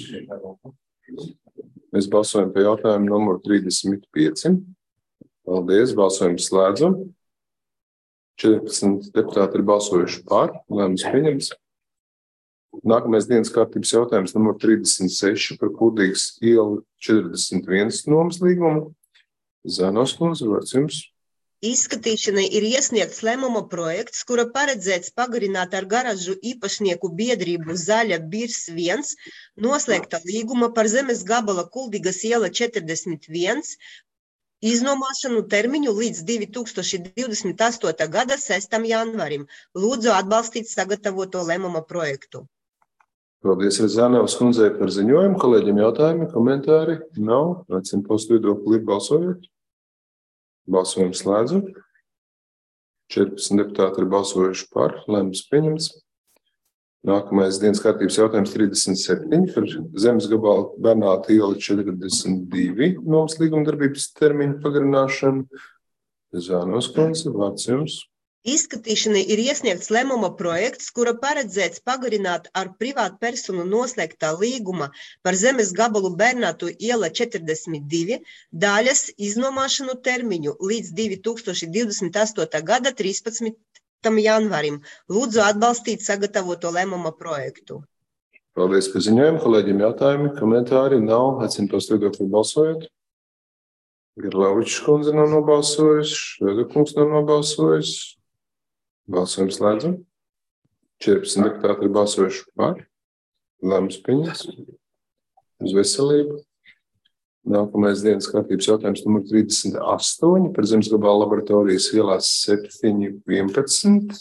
Mēs balsojam par jautājumu numuru trīsdesmit pieci. Paldies, balsojumu slēdzam. četrpadsmit deputāti ir balsojuši par, lēmums pieņemts. Nākamais dienas kārtības jautājums numur trīsdesmit seši par Kuldīgas ielu četrdesmit viens nomas līgumu. Zānos kundze, vārds jums. Izskatīšanai ir iesniegts lēmuma projekts, kura paredzēts pagarināt ar garažu īpašnieku biedrību Zaļa Birs viens noslēgta līguma par zemes gabala Kuldīgas iela četrdesmit viens iznomāšanu termiņu līdz divi tūkstoši divdesmit astotā gada sestajam janvarim. Lūdzu atbalstīt sagatavoto lēmuma projektu. Paldies Zānavas kundzei par ziņojumu. Kolēģiem jautājumi, komentāri? Nav. Aicinu paust viedokli, balsojot. Balsojumu slēdzu. četrpadsmit deputāti ir balsojuši par, lēmums pieņemts. Nākamais dienas kārtības jautājums trīsdesmit septiņi par zemes gabalu Bernāta iela četrdesmit divi nomas līguma darbības termiņu pagarināšanu. Zānos kundze, vārds jums. Izskatīšanai ir iesniegts lēmuma projekts, kura paredzēts pagarināt ar privātpersonu noslēgtā līguma par zemes gabalu Bernātu iela četrdesmit divi daļas iznomāšanu termiņu līdz divi tūkstoši divdesmit astotā gada trīspadsmitajam janvarim. Lūdzu atbalstīt sagatavoto lēmuma projektu. Paldies par ziņojumu. Kolēģiem jautājumi, komentāri? Nav. Aicinu paust viedokli, balsojot. Garlavičs kundze nav nobalsojis, Šveda kungs nav nobalsojis. Balsojums slēdzam. četrpadsmit deputāti ir balsojuši par. Lēmums pieņemts. Uz veselību. Nākamais dienas kārtības jautājums numur trīsdesmit astoņi par zemes gabalu laboratorijas ielās septiņi vienpadsmit.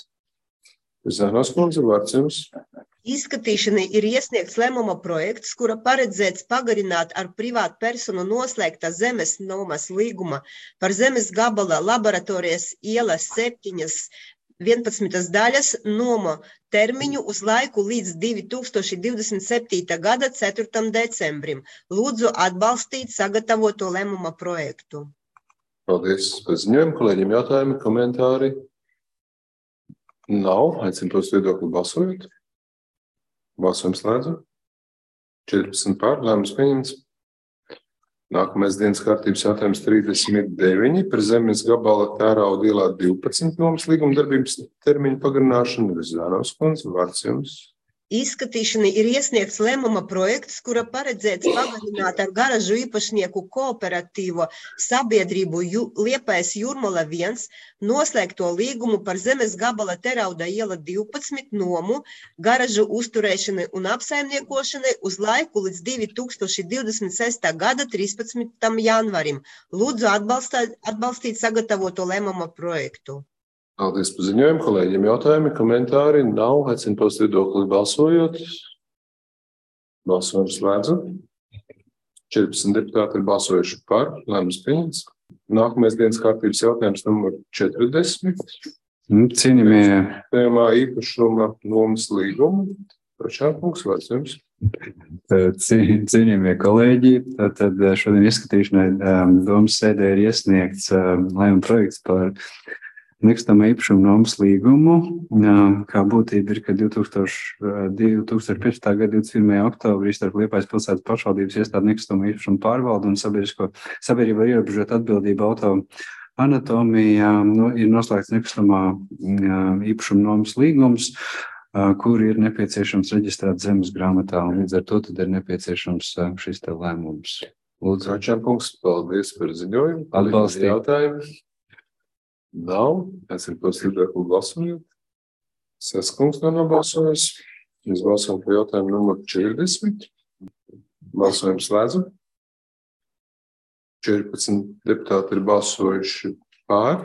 Zānos kundze, vārds jums. Izskatīšanai ir iesniegts lēmuma projekts, kura paredzēts pagarināt ar privātpersonu noslēgta zemes nomas līguma par zemes gabala laboratorijas ielas septiņas vienpadsmitas daļas nomu termiņu uz laiku līdz divi tūkstoši divdesmit septītā gada ceturtajam decembrim. Lūdzu atbalstīt sagatavoto lēmuma projektu. Paldies par ziņojumu. Kolēģiem jautājumi, komentāri? Nav. Aicinu paust viedokli, balsojot. Balsojums slēdzam. četrpadsmit par, lēmums pieņemts. Nākamais dienas kārtības jautājums trīsdesmit deviņi par zemes gabala Tērauda ielā divpadsmit nomas līguma darbības termiņu pagarināšanu. Zānavas kundze, vārds jums. Izskatīšanai ir iesniegts lēmuma projekts, kura paredzēts pagarināt ar garažu īpašnieku kooperatīvo sabiedrību Liepājas Jūrmala viens noslēgto līgumu par zemes gabala Tērauda iela divpadsmit nomu, garažu uzturēšanai un apsaimniekošanai uz laiku līdz divi tūkstoši divdesmit sestā gada trīspadsmitajam janvarim. Lūdzu atbalstīt, atbalstīt sagatavoto lēmuma projektu. Paldies par ziņojumu. Kolēģiem jautājumi, komentāri? Nav. Aicinu paust viedokli, balsojot. Balsojums slēdzam. četrpadsmit deputāti ir balsojuši par. Lēmums pieņemts. Nākamais dienas kārtības jautājums numur četrdesmit. Cienījamie. Tēmā īpašuma nomas līguma. Ročākungs, vārds jums. Cienījamie kolēģi, tad šodien izskatīšanai domas sēdē ir iesniegts lēmuma projekts par nekustamā īpašuma nomas līgumu, kā būtība ir, ka divi tūkstoši piecpadsmitā gada divdesmit pirmajā oktobrī starp Liepājas pilsētas pašvaldības iestādi nekustamā īpašuma pārvaldu un sabiedrību ar ierobežotu atbildību auto anatomijā nu, ir noslēgts nekustamā īpašuma nomas līgums, kur ir nepieciešams reģistrēt zemes grāmatā, un līdz ar to tad ir nepieciešams šis te lēmums. Lūdzu, Ročākungs, paldies par ziņojumu. Atbalstīt. Jautājumi? Nav. Es ir paust viedokli, balsojot. Saskungs nav nobalsojis. Mēs balsojam par jautājumu numur četrdesmit. Balsojam slēdzam. četrpadsmit deputāti ir balsojuši pār.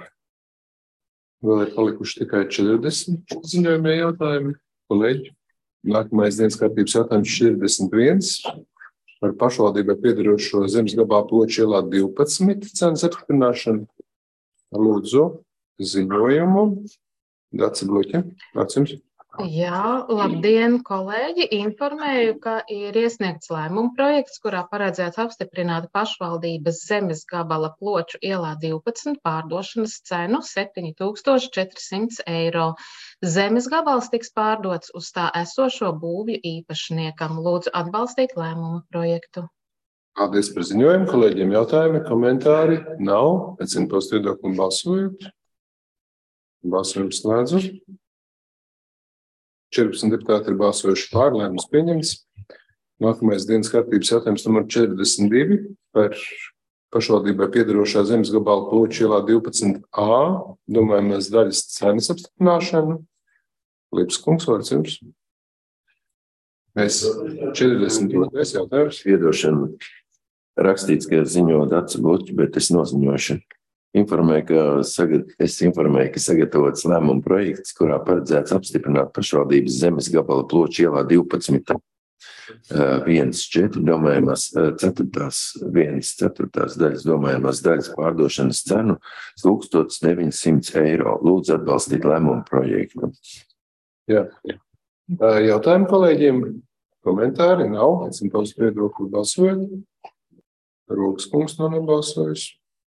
Vēl ir palikuši tikai četrdesmit ziņojumie jautājumi. Kolēģi, nākamais dienas kārtības jautājums četrdesmit viens par pašvaldībai piederošo zemes gabalu Ploča ielā divpadsmit cenas apstiprināšanu. Lūdzu ziņojumu. Daci Bluķi, vārds jums. Jā, labdien, kolēģi! Informēju, ka ir iesniegts lēmuma projekts, kurā paredzēts apstiprināt pašvaldības zemes gabala Ploču ielā divpadsmit pārdošanas cenu septiņi tūkstoši četri simti eiro. Zemes gabals tiks pārdots uz tā esošo būvju īpašniekam. Lūdzu atbalstīt lēmuma projektu. Paldies par ziņojumu. Kolēģiem jautājumi, komentāri? Nav. Aicinu paust viedokli un balsojot. Balsojumu slēdzu. četrpadsmit deputāti ir balsojuši pār, lēmums pieņemts. Nākamais dienas kārtības jautājums numur četrdesmit divi par pašvaldībai piederošā zemes gabala Ploču ielā divpadsmit A. Domājamās daļas cenas apstiprināšanu. Liepas kungs, vārds jums. Mēs četrdesmit otrais jautājums. Piedošana. Rakstīts, ka ziņo Dace Buķi, bet es noziņošu. Informēju, ka, sagat, es informēju, ka sagatavots lēmuma projekts, kurā paredzēts apstiprināt pašvaldības zemes gabala Ploču ielā divpadsmit viens četri domājamās ceturtās, viens ceturtās daļas domājamās daļas pārdošanas cenu tūkstoš deviņi simti eiro. Lūdzu atbalstīt lēmuma projektu. Jā. Jautājumi kolēģiem? Komentāri? Nav. Aicinu paust viedokli balsojot. Rokas kungs nav nebalsojis.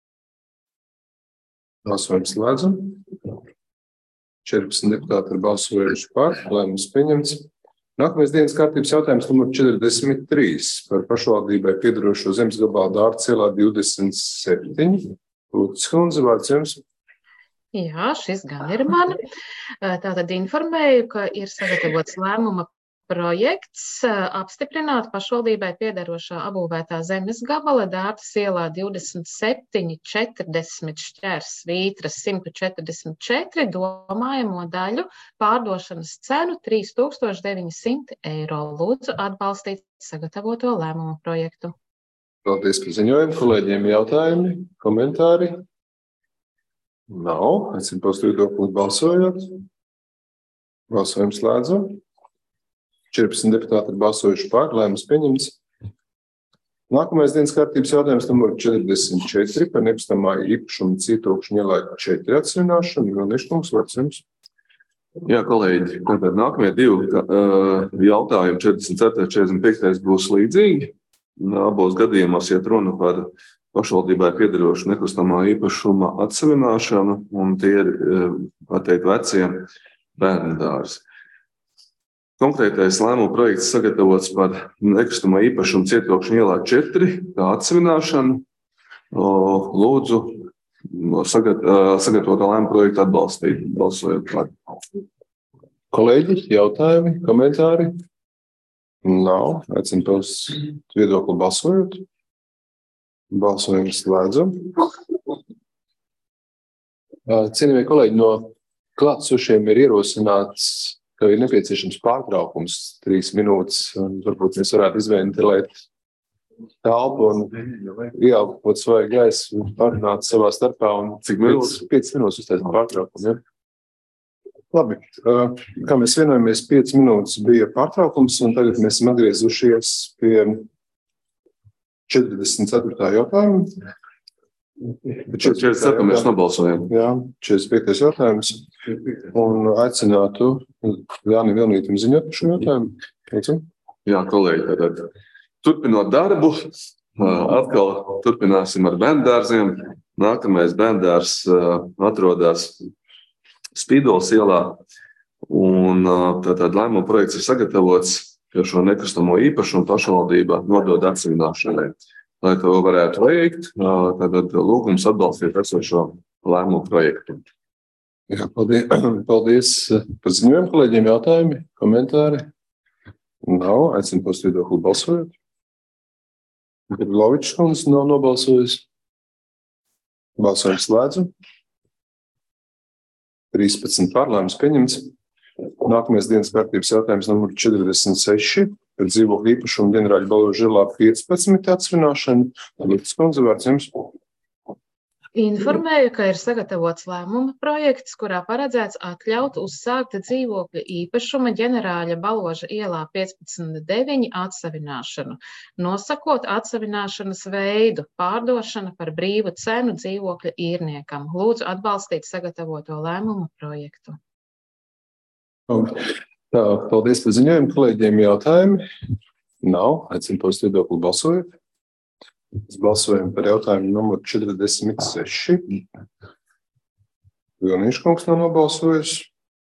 Balsojums slēdzam. četrpadsmit deputāti ir balsojuši par, lēmums pieņemts. Nākamais dienas kārtības jautājums numur četrdesmit trīs par pašvaldībai piederošo zemes gabalu Dārtas ielā divdesmit septiņi. Lūdzu, kundze, vārds jums. Jā, šis gan ir man. Tātad informēju, ka ir sagatavots lēmuma projekts apstiprināt pašvaldībai piederošā apbūvētā zemes gabala Dārtas ielā divdesmit septiņi četrdesmit šķērs svītras simt četrdesmit četri domājamo daļu pārdošanas cenu trīs tūkstoši deviņi simti eiro. Lūdzu atbalstīt sagatavoto lēmumu projektu. Paldies par ziņojumu. Kolēģiem jautājumi, komentāri? Nav. Aicinu paust viedokli balsojot. Balsojums slēdzam. četrpadsmit deputāti ir balsojuši par, lēmums pieņemts. Nākamais dienas kārtības jautājums numur četrdesmit četri par nekustamā īpašuma Cietokšņa ielā četri atsvināšanu. Vilniškungs, vārds jums. Jā, kolēģi, tātad nākamie divi uh, jautājumi, četrdesmit ceturtais, četrdesmit piektais būs līdzīgi. Abos gadījumos iet runa par pašvaldībai piederošu nekustamā īpašuma atsevināšanu, un tie ir, var teikt, vecie bērnu dārzi. Konkrētais lēmuma projekts sagatavots par nekustamā īpašuma Cietokšņa ielā četri, kā atsevināšanu. Lūdzu sagat, sagatavotā lēmuma projektu atbalstīt, balsojot par. Kolēģi, jautājumi, komentāri? Nav. Aicinu paust viedokli balsojot. Balsojums slēdzam. Cienījamie kolēģi, no klātsošiem ir ierosināts, ka ir nepieciešams pārtraukums trīs minūtes, un varbūt mēs varētu izventilēt telpu un ieelpot svaigu gaisu, parunāt savā starpā un cik minūtes? piecas minūtes uztaisīt pārtraukumu, ja? Labi, kā mēs vienojamies, piecas minūtes bija pārtraukums, un tagad mēs esam atgriezušies pie četrdesmit ceturtā jautājuma. četrdesmit ceturtā mēs nobalsojam. Jā, četrdesmit piektais jautājums. Un aicinātu Jāni Vilnītim ziņot par šo jautājumu. Teicam? Jā, kolēģi, tad turpinot darbu, atkal turpināsim ar bērndārziem. Nākamais bērndārs atrodas Spīdols ielā, un tātad lēmuma projekts ir sagatavots, ka šo nekustamo īpašumu pašvaldība nodod atsevināšanai. Lai to varētu veikt, tad lūgums atbalstīt esošo lēmumu projektu. Jā, paldies, paldies par ziņojumu, kolēģiem jautājumi, komentāri. Nav, aicinu paust viedokli balsojot. Lovičs kundze nav nobalsojis. Balsojums slēdzu. trīspadsmit pār, lēmums pieņemts. Nākamais dienas kārtības jautājums numur četrdesmit seši. Par dzīvokļu īpašumu ģenerāļa Balvoža ielā piecpadsmit atsvināšanu. Lietas kundze, vārds jums. Informēju, ka ir sagatavots lēmuma projekts, kurā paredzēts atļaut uzsākt dzīvokļa īpašuma ģenerāļa Balvoža ielā piecpadsmit deviņi atsevināšanu, nosakot atsevināšanas veidu, pārdošana par brīvu cenu dzīvokļa īrniekam. Lūdzu atbalstīt sagatavoto lēmuma projektu. Tā, paldies par ziņojumu. Kolēģiem jautājumi? Nav. Aicinu paust viedokli balsojot. Mēs balsojam par jautājumu numuru četrdesmit seši. Vilniņš kungs nav nobalsojis.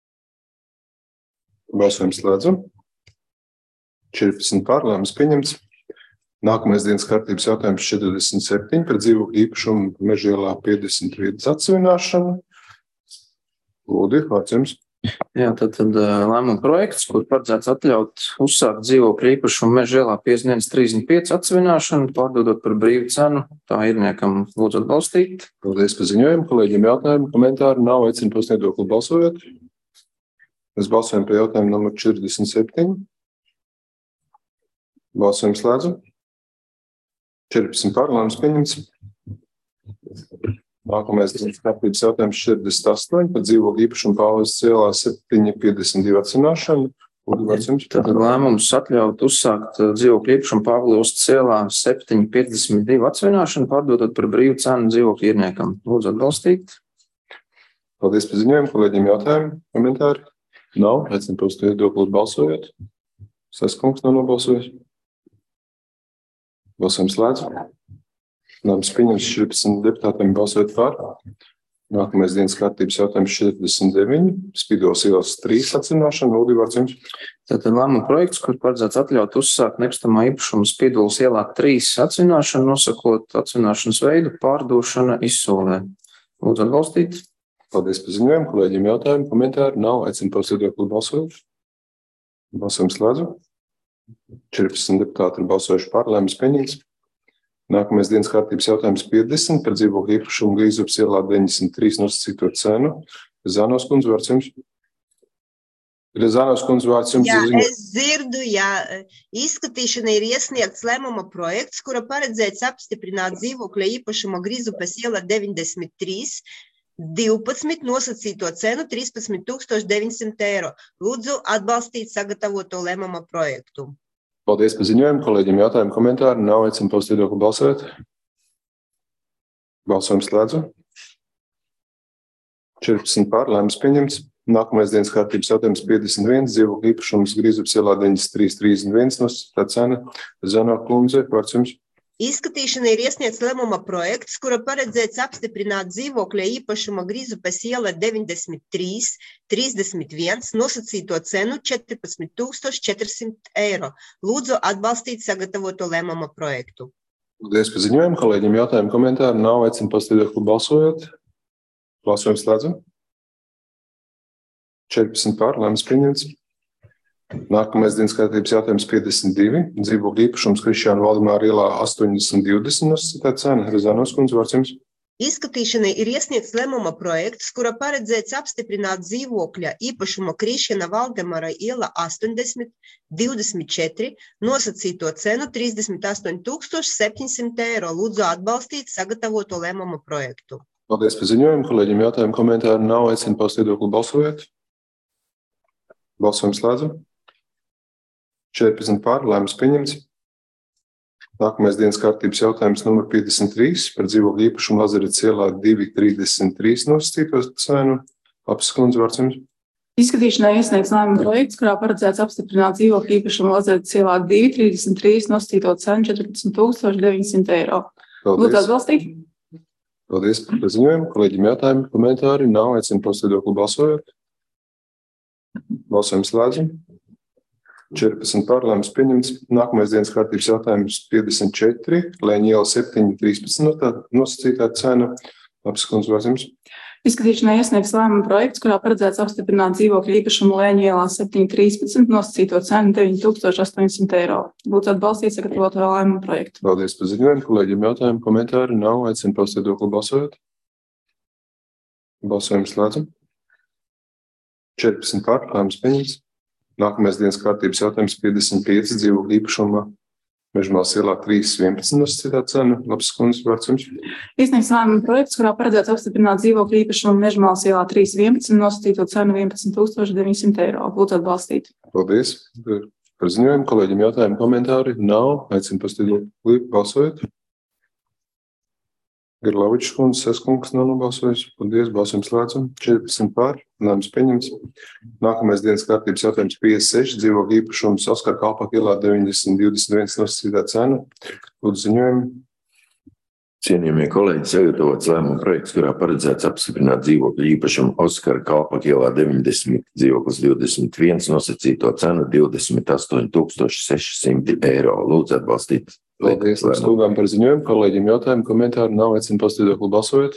Balsojums slēdzam. četrpadsmit pār, lēmums pieņemts. Nākamais dienas kārtības jautājums četrdesmit septiņi par dzīvokļu īpašumu Meža ielā piecdesmit vietas atsevināšanu. Lūdzu, vārds jums. Jā, tad, tad lēmuma projekts, kur paredzēts atļaut uzsākt dzīvokļu īpašumu Meža ielā piecdesmit viens trīsdesmit pieci atsevināšanu, pārdodot par brīvu cenu. Tā īrniekam lūdzu atbalstīt. Paldies par ziņojumu. Kolēģiem jautājumu, komentāru nav. Aicinu paust viedokli balsojot. Mēs balsojam par jautājumu numuru četrdesmit septiņi. Balsojam slēdzam. četrpadsmit pār, lēmums pieņemts. Nākamais dienas kārtības jautājums četrdesmit astoņi par dzīvokļu īpašumu Pāvils ielā septiņi piecdesmit divi atsevināšanu. Tad lēmums atļaut uzsākt dzīvokļu īpašumu Pāvils ielā septiņi piecdesmit divi atsevināšanu, pārdodot par brīvu cenu dzīvokļu īrniekam. Lūdzu atbalstīt. Paldies par ziņojumu. Kolēģiem jautājumu, komentāri? Nav. Aicinu paust viedokli balsojot. Saskungs nav nobalsojis. Balsojam slēdzam. Lēmums pieņemts četrpadsmit deputātiem balsojot par. Nākamais dienas kārtības jautājums četrdesmit deviņi. Spīdolas ielas trīs atsevināšana. Lūdzu, vārds jums. Tātad lēmuma projekts, kur paredzēts atļaut uzsākt nekustamā īpašuma Spīdolas ielā trīs atsevināšanu, nosakot atsevināšanas veidu pārdošana izsolē. Lūdzu atbalstīt. Paldies par ziņojumu. Kolēģiem jautājumu, komentāru nav. Aicinu paust viedokli balsojot. Balsojam slēdzam. četrpadsmit deputāti ir balsojuši par. Lēmums pieņemts. Nākamais dienas kārtības jautājums piecdesmit par dzīvokļu īpašumu Grīzupas ielā deviņdesmit trīs nosacīto cenu. Zānos kundze, vārds jums. Zānos kundze, vārds jums. Jā, es dzirdu, jā, izskatīšana ir iesniegts lēmuma projekts, kura paredzēts apstiprināt dzīvokļa īpašuma Grīzupas ielā deviņdesmit trīs divpadsmit nosacīto cenu trīspadsmit tūkstoši deviņsimt eiro. Lūdzu atbalstīt sagatavoto lēmuma projektu. Paldies par ziņojumu. Kolēģiem jautājumu, komentāru nav. Aicinu paust viedokli balsojot. Balsojums slēdzam. četrpadsmit pār, lēmums pieņemts. Nākamais dienas kārtības jautājums piecdesmit viens dzīvokļu īpašums Grīzupas ielā deviņdesmit trīs trīsdesmit viens nosacītā cena. Zano kundze, vārds jums. Izskatīšanai ir iesniegts lēmuma projekts, kura paredzēts apstiprināt dzīvokļa īpašuma Grīzupas iela deviņdesmit trīs trīsdesmit viens nosacīto cenu četrpadsmit tūkstoši četrsimt eiro. Lūdzu atbalstīt sagatavoto lēmuma projektu. Paldies par ziņojumu. Kolēģiem jautājumu, komentāru nav. Aicinu paust viedokli balsojot. Balsojam slēdzam. četrpadsmit pār, lēmums pieņemts. Nākamais dienas kārtības jautājums piecdesmit divi. Dzīvokļu īpašums Krišjāna Valdemāra ielā astoņdesmit divdesmit nosacītā cena. Zānos kundze, vārds jums. Izskatīšanai ir iesniegts lēmuma projekts, kura paredzēts apstiprināt dzīvokļa īpašuma Krišjāna Valdemāra ielā astoņdesmit divdesmit četri nosacīto cenu trīsdesmit astoņi tūkstoši septiņsimt eiro. Lūdzu atbalstīt sagatavoto lēmuma projektu. Paldies par ziņojumu. Kolēģiem jautājumu, komentāru nav. Aicinu paust viedokli balsojot. Balsojam slēdzam. četrpadsmit pār, lēmums pieņemts. Nākamais dienas kārtības jautājums numur piecdesmit trīs par dzīvokļu īpašumu Lazarets ielā divi trīsdesmit trīs nosacīto cenu. Lapas kundze, vārds jums. Izskatīšanai iesniegts lēmuma projekts, kurā paredzēts apstiprināt dzīvokļu īpašumu Lazarets ielā divi trīsdesmit trīs nosacīto cenu četrpadsmit tūkstoši deviņsimt eiro. Lūdzu atbalstīt. Paldies par paziņojumu. Kolēģiem jautājumu, komentāri nav. Aicinu paust viedokli balsojot. Balsojam slēdzam. četrpadsmit pār, lēmums pieņemts. Nākamais dienas kārtības jautājums piecdesmit četri. Lēņa iela septiņi trīspadsmit nosacītā cena. Lapas kundze, vārds jums. Izskatīšanai iesniegts lēmuma projekts, kurā paredzēts apstiprināt dzīvokļu īpašumu Lēņa ielā septiņi trīspadsmit nosacīto cenu deviņi tūkstoši astoņsimt eiro. Lūdzu atbalstīt sagatavoto lēmuma projektu. Paldies par ziņojumu. Kolēģiem jautājumu, komentāri nav. Aicinu paust viedokli balsojot. Balsojam slēdzam. četrpadsmit pār, lēmums pieņemts. Nākamais dienas kārtības jautājums piecdesmit pieci dzīvokļu īpašuma Mežmālas ielā trīs vienpadsmit nosacītā cena. Lapas kundze, vārds jums. Iesniegts lēmuma projekts, kurā paredzēts apstiprināt dzīvokļu īpašumu Mežmālas ielā trīs vienpadsmit nosacīto cenu vienpadsmit tūkstoši deviņsimt eiro. Lūdzu atbalstīt. Paldies par ziņojumu. Kolēģiem jautājumu, komentāri nav. Aicinu paust viedokli balsojot. Gerlavičs kundze, Seskungs nav nobalsojis. Paldies, balsojums slēdzam. četrpadsmit par, lēmums pieņemts. Nākamais dienas kārtības jautājums piecdesmit seši, dzīvokļu īpašums Oskara Kalpaka ielā deviņdesmit divdesmit viens nosacītā cena. Lūdzu ziņojumu. Cienījamie kolēģi, sagatavots lēmuma projekts, kurā paredzēts apstiprināt dzīvokļu īpašumu Oskara Kalpaka ielā deviņdesmit, dzīvoklis divdesmit viens, nosacīto cenu divdesmit astoņi tūkstoši seši simti eiro. Lūdzu atbalstīt. Paldies, lūgām par ziņojumu. Kolēģiem jautājumu, komentāru nav, aicinu paust viedokli balsojot.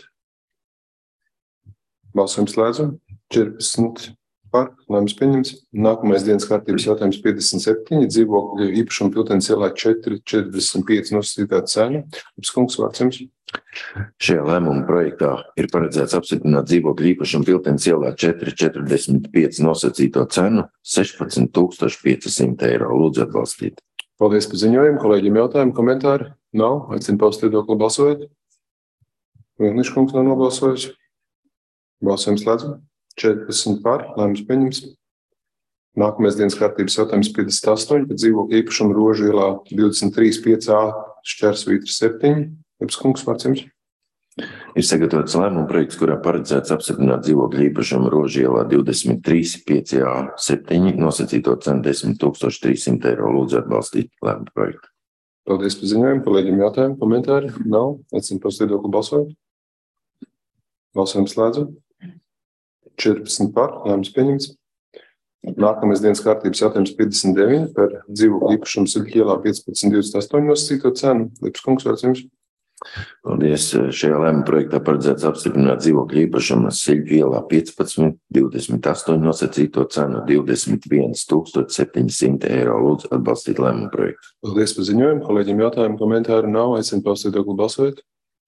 Balsojums slēdzam. četrpadsmit par, lēmums pieņemts. Nākamais dienas kārtības jautājums piecdesmit septiņi, dzīvokļu īpašumu Piltenes ielā četri četrdesmit pieci nosacītā cena. Kungs, vārds jums. Šajā lēmuma projektā ir paredzēts apstiprināt dzīvokļu īpašumu Piltenes ielā četri četrdesmit pieci nosacīto cenu sešpadsmit tūkstoši pieci simti eiro. Lūdzu atbalstīt. Paldies par ziņojumu. Kolēģiem jautājumu, komentāri nav. Aicinu paust viedokli balsojot. Vilnišs kungs nav nobalsojis. Balsojums slēdzam. četrpadsmit par, lēmums pieņems. Nākamais dienas kārtības jautājums piecdesmit astoņi, par dzīvokļu īpašumu Rožu ielā divdesmit trīs pieci A šķērsvītra septiņi. Vilnišs kungs, vārds jums. Ir sagatavots lēmuma projekts, kurā paredzēts apstiprināt dzīvokļu īpašumu Rožu ielā divdesmit trīs pieci A septiņi, nosacīto cenu desmit tūkstoši trīs simti eiro. Lūdzu atbalstīt lēmuma projektu. Paldies par ziņojumu. Kolēģiem jautājumu, komentāri nav. Aicinu paust viedokli balsojot. Balsojums slēdzam. četrpadsmit par, lēmums pieņemts. Nākamais dienas kārtības jautājums piecdesmit deviņi par dzīvokļu īpašumu Silķu ielā piecpadsmit divdesmit astoņi nosacīto cenu. Vilnišs kungs, vārds jums. Paldies. Šajā lēmuma projektā paredzēts apstiprināt dzīvokļu īpašumu Silķu ielā piecpadsmit divdesmit astoņi nosacīto cenu divdesmit viens tūkstoši septiņi simti eiro. Lūdzu atbalstīt lēmuma projektu. Paldies par ziņojumu. Kolēģiem jautājumu, komentāru nav. Aicinu paust viedokli balsojot.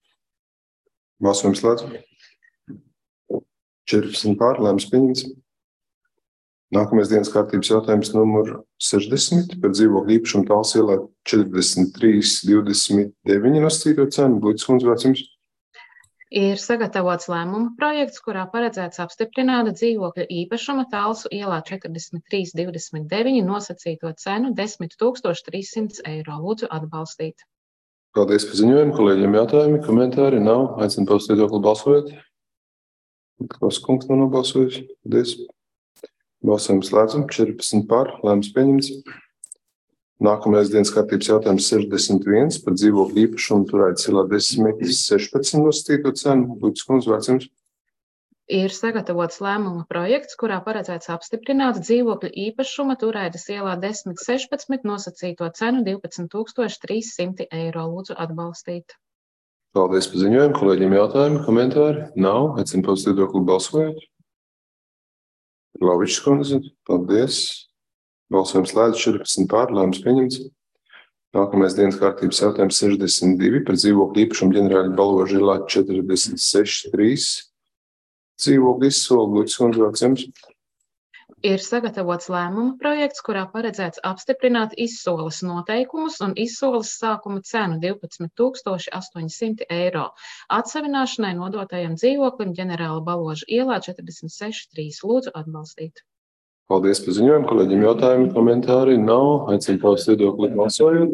Balsojums slēdzam. četrpadsmit par, lēmums pieņemts. Nākamais dienas kārtības jautājums numur sešdesmit par dzīvokļu īpašumu Tāls ielā četrdesmit trīs divdesmit deviņi nosacīto cenu. Lūdzu, kundze, vārds jums. Ir sagatavots lēmuma projekts, kurā paredzēts apstiprināt dzīvokļu īpašumu Tālsu ielā četrdesmit trīs divdesmit deviņi nosacīto cenu desmit tūkstoši trīs simti eiro. Lūdzu atbalstīt. Paldies par ziņojumu. Kolēģiem jautājumi, komentāri nav. Aicinu paust viedokli balsojot. Klaus kungs nav nobalsojis. Paldies. Balsojums slēdzam. četrpadsmit par, lēmums pieņemts. Nākamais dienas kārtības jautājums sešdesmit viens par dzīvokļu īpašumu Turaidas ielā desmit sešpadsmit nosacīto cenu. Lūdzu, kundze, vārds jums. Ir sagatavots lēmuma projekts, kurā paredzēts apstiprināt dzīvokļu īpašuma Turaidas ielā desmit sešpadsmit nosacīto cenu divpadsmit tūkstoši trīs simti eiro. Lūdzu atbalstīt. Paldies par ziņojumu. Kolēģiem jautājumi, komentāri nav. Aicinu paust viedokli balsojot. Gerlavičs kundze, paldies. Balsojums slēdz četrpadsmit par, lēmums pieņemts. Nākamais dienas kārtības jautājums sešdesmit divi par dzīvokļu īpašumu ģenerāļa Balvoža ielā četrdesmit seši trīs. Dzīvokļu izsoli, lūdzu, kundze, vārds jums. Ir sagatavots lēmuma projekts, kurā paredzēts apstiprināt izsoles noteikumus un izsoles sākuma cenu divpadsmit tūkstoši astoņi simti eiro. Atsevināšanai nodotajam dzīvoklim ģenerāla Balvoža ielā četrdesmit seši trīs. Lūdzu atbalstīt. Paldies par ziņojumu. Kolēģiem jautājumi, komentāri nav. Aicinu paust viedokli balsojot.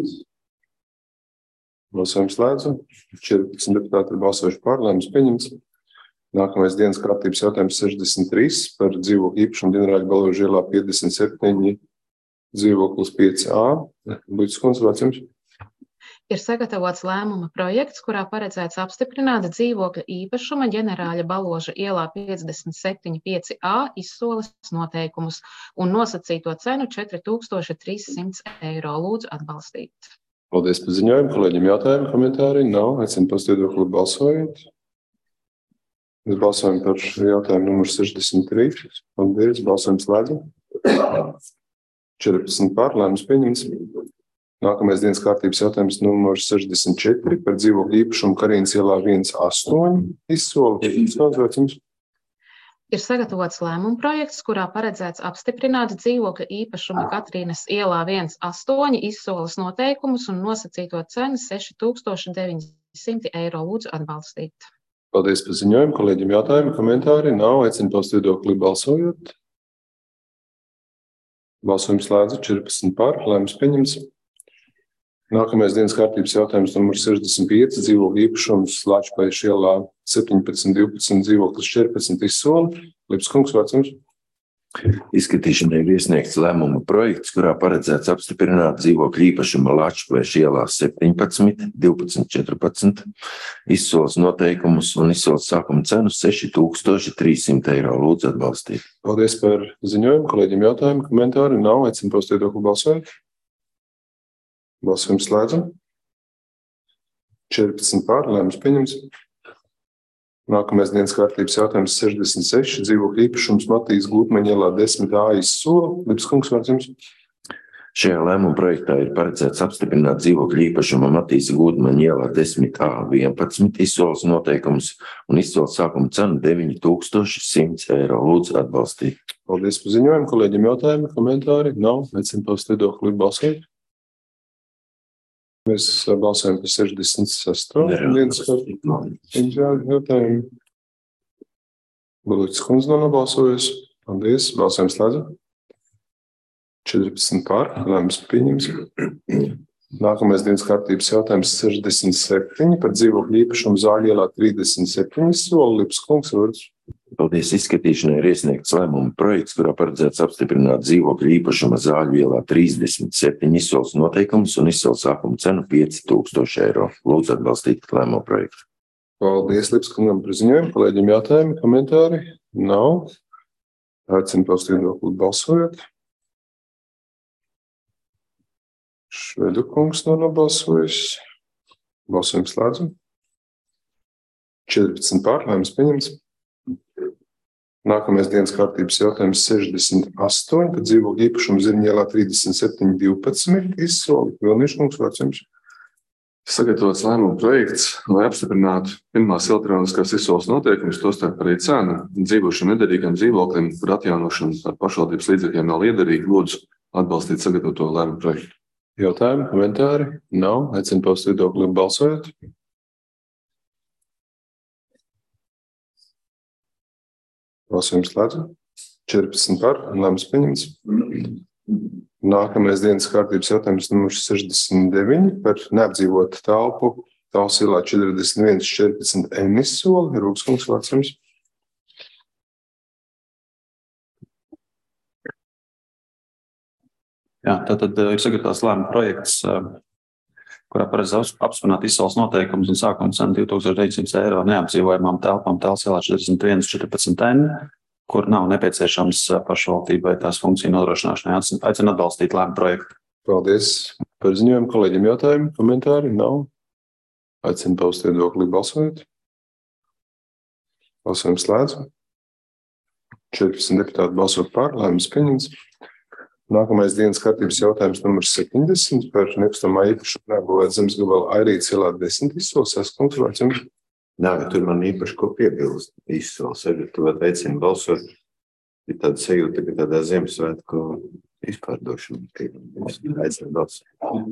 Balsojums slēdzam. četrpadsmit deputāti ir balsojuši par, lēmums pieņemts. Nākamais dienas kārtības jautājums sešdesmit trīs par dzīvokļu īpašumu ģenerāļa Balvoža ielā piecdesmit septiņi dzīvoklis pieci A. Lūdzu, kundze, vārds jums. Ir sagatavots lēmuma projekts, kurā paredzēts apstiprināt dzīvokļa īpašuma ģenerāļa Balvoža ielā piecdesmit septiņi pieci A izsoles noteikumus un nosacīto cenu četri tūkstoši trīs simti eiro. Lūdzu atbalstīt. Paldies par ziņojumu. Kolēģiem jautājumi, komentāri nav. Aicinu paust viedokli balsojot. Mēs balsojam par jautājumu numuru sešdesmit trīs. Paldies. Balsojums slēdzam. četrpadsmit par, lēmums pieņemts. Nākamais dienas kārtības jautājums numurs sešdesmit četri par dzīvokļu īpašumu Karīnas ielā viens astoņi izsoli. Jums. Ir sagatavots lēmuma projekts, kurā paredzēts apstiprināt dzīvokļa īpašuma Katrīnas ielā viens astoņi izsoles noteikumus un nosacīto cenu seši tūkstoši deviņi simti eiro. Lūdzu atbalstīt. Paldies par ziņojumu. Kolēģiem jautājumi, komentāri nav. Aicinu paust viedokli balsojot. Balsojums slēdz četrpadsmit par, lēmums pieņemts. Nākamais dienas kārtības jautājums numur sešdesmit pieci, dzīvokļu īpašums Lāčplēša ielā septiņpadsmit, divpadsmit, dzīvoklis četrpadsmit Izsoli. Lips kungs, vārds jums. Izskatīšanai ir iesniegts lēmuma projekts, kurā paredzēts apstiprināt dzīvokļu īpašuma Lāčplēša ielā septiņpadsmit, divpadsmit, četrpadsmit, izsoles noteikumus un izsoles sākuma cenu seši tūkstoši trīs simti eiro. Lūdzu atbalstīt. Paldies par ziņojumu. Kolēģiem jautājumu, komentāri nav. Aicinu paust viedokli balsojot. Balsojums slēdzam. četrpadsmit pār, lēmums pieņems. Nākamais dienas kārtības jautājums sešdesmit seši, dzīvokļu īpašums Matijas Gūtmaņa ielā desmit A Izsola. Lips kungs, vārds jums. Šajā lēmuma projektā ir paredzēts apstiprināt dzīvokļu īpašuma Matijas Gūtmaņa ielā desmit A vienpadsmit, izsoles noteikumus un izsoles sākuma cenu deviņi tūkstoši simts eiro. Lūdzu atbalstīt. Paldies par ziņojumu. Kolēģiem jautājumi, komentāri nav. Aicinu paust viedokli balsojot. Mēs balsojam par sešdesmit sesto dienas jautājumu. Balūķis kundze nav nobalsojusi. Paldies. Balsojam slēdzam. četrpadsmit pār. Lēmums pieņems. Nākamais dienas kārtības jautājums sešdesmit septiņi par dzīvokļu īpašumu Zāļu ielā trīsdesmit septiņi Izsoli. Lips kungs, vārds. Paldies. Izskatīšanai ir iesniegts lēmuma projekts, kurā paredzēts apstiprināt dzīvokļu īpašuma Zāļu ielā trīsdesmit septiņi izsoles noteikumus un izsoles sākuma cenu pieci tūkstoši eiro. Lūdzu atbalstīt lēmuma projektu. Paldies, Lips kungam par ziņojumu. Kolēģiem jautājumi, komentāri nav. Aicinu paust viedokli balsojot. Švedu kungs nav nobalsojis. Balsojums slēdzam. četrpadsmit pār, lēmums pieņems. Nākamais dienas kārtības jautājums sešdesmit astoņi, kad dzīvokļu īpašumu Zirņu ielā trīsdesmit septiņi divpadsmit Izsoli. Vilniņš kungs, vārds jums. Sagatavots lēmuma projekts, lai apstiprinātu pirmās elektroniskās izsoles noteikumus, tostarp arī cenu dzīvošam nederīgam dzīvoklim, kur atjaunošana ar pašvaldības līdzekļiem nav liederīga. Lūdzu atbalstīt sagatavoto lēmuma projektu. Jautājumi, komentāri nav. Aicinu paust viedokli balsojot. Balsojums slēdzam. četrpadsmit par, lēmums pieņemts. Nākamais dienas kārtības jautājums numurs sešdesmit deviņi par neapdzīvotu telpu Tāls ielā četrdesmit viens četrpadsmit N Izsoli. Rūks kungs, vārds jums. Jā, tātad ir sagatavots lēmuma projekts, kurā paredzēts apstiprināt izsoles noteikumus un sākuma cenu divi tūkstoši deviņsimt eiro neapdzīvojamām telpām Tāls ielā četrdesmit viens četrpadsmit N, kur nav nepieciešams pašvaldībai tās funkciju nodrošināšanai. Aicinu atbalstīt lēmuma projektu. Paldies par ziņojumu. Kolēģiem jautājumi, komentāri nav. Aicinu paust viedokli balsojot. Balsojums slēdzam. četrpadsmit deputāti balsot par, lēmums pieņemts. Nākamais dienas kārtības jautājums numurs septiņdesmit par nekustamā īpašumu neapbūvēt zemes gabalu Airītes ielā desmit Izsoles. Kungs, vārds jums. Nā, tur man īpaši ko piebilst Izsoles. To aicinu balsot. Ir tāda sajūta, ka tādā Ziemassvētku izpārdošana. Aicinu balsot.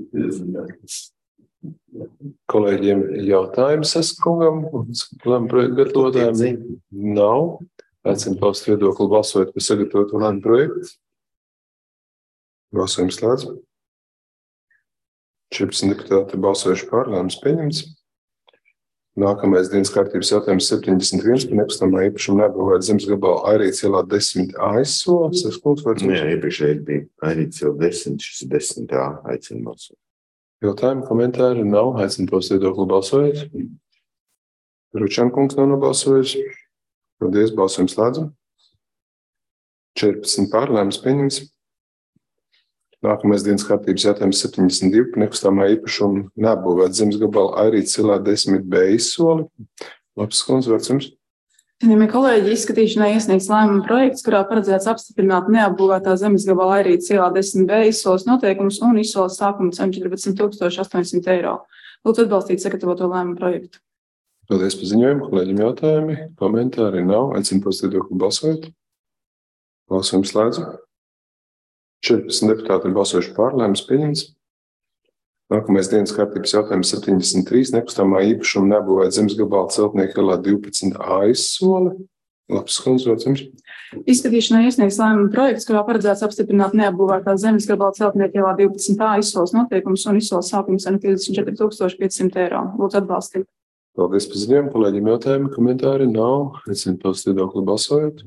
Kolēģiem jautājums Saskungam un lēmuma projektu gatavotājiem nav. Aicinu paust viedokli balsojot par sagatavotu lēmuma projektu. Balsojums slēdz. četrpadsmit deputāti balsojuši par, lēmums pieņemts. Nākamais dienas kārtības jautājums septiņdesmit viens par nekustamā īpašumu neapbūvēt zemes gabalu Airītes ielā desmit A Izsoli. Saskums, vārds jums. Jā, iepriekšēji bija Airītes ielā desmit, šis desmit A, aicinu balsot. Jautājumi, komentāri nav. Aicinu paust viedokli balsojot. Ručan kungs nav nobalsojis. Paldies, balsojums slēdzam. četrpadsmit pār, lēmums pieņemts. Nākamais dienas kārtības jautājums septiņdesmit divi par nekustamā īpašumu neapbūvēt zemes gabalu Airītes ielā desmit B Izsoli. Labs kundze, vārds jums. Cienījamie kolēģi, izskatīšanai iesniegts lēmuma projekts, kurā paredzēts apstiprināt neapbūvētā zemes gabala Airītes ielā desmit B izsoles noteikumus un izsoles sākuma cenu četrpadsmit tūkstoši astoņsimt eiro. Lūdzu atbalstīt sagatavoto lēmuma projektu. Paldies par ziņojumu. Kolēģiem jautājumi, komentāri nav. Aicinu paust viedokli balsojot. Balsojums slēdzam. četrpadsmit deputāti ir balsojuši par, lēmums pieņemts. Nākamais dienas kārtības jautājums septiņdesmit trīs nekustamā īpašuma neapbūvēt zemes gabalu Celtnieku ielā divpadsmit A Izsoli. Labs kundze, vārds jums. Izskatīšanai iesniegts lēmuma projekts, kurā paredzēts apstiprināt neapbūvētā zemes gabala celtnieku ielā divpadsmit A izsoles noteikumus un izsoles sākuma cenu piecdesmit četri tūkstoši pieci simti eiro. Lūdzu atbalstīt. Paldies par ziņojumu. Kolēģiem jautājumi, komentāri nav. Aicinu paust viedokli balsojot.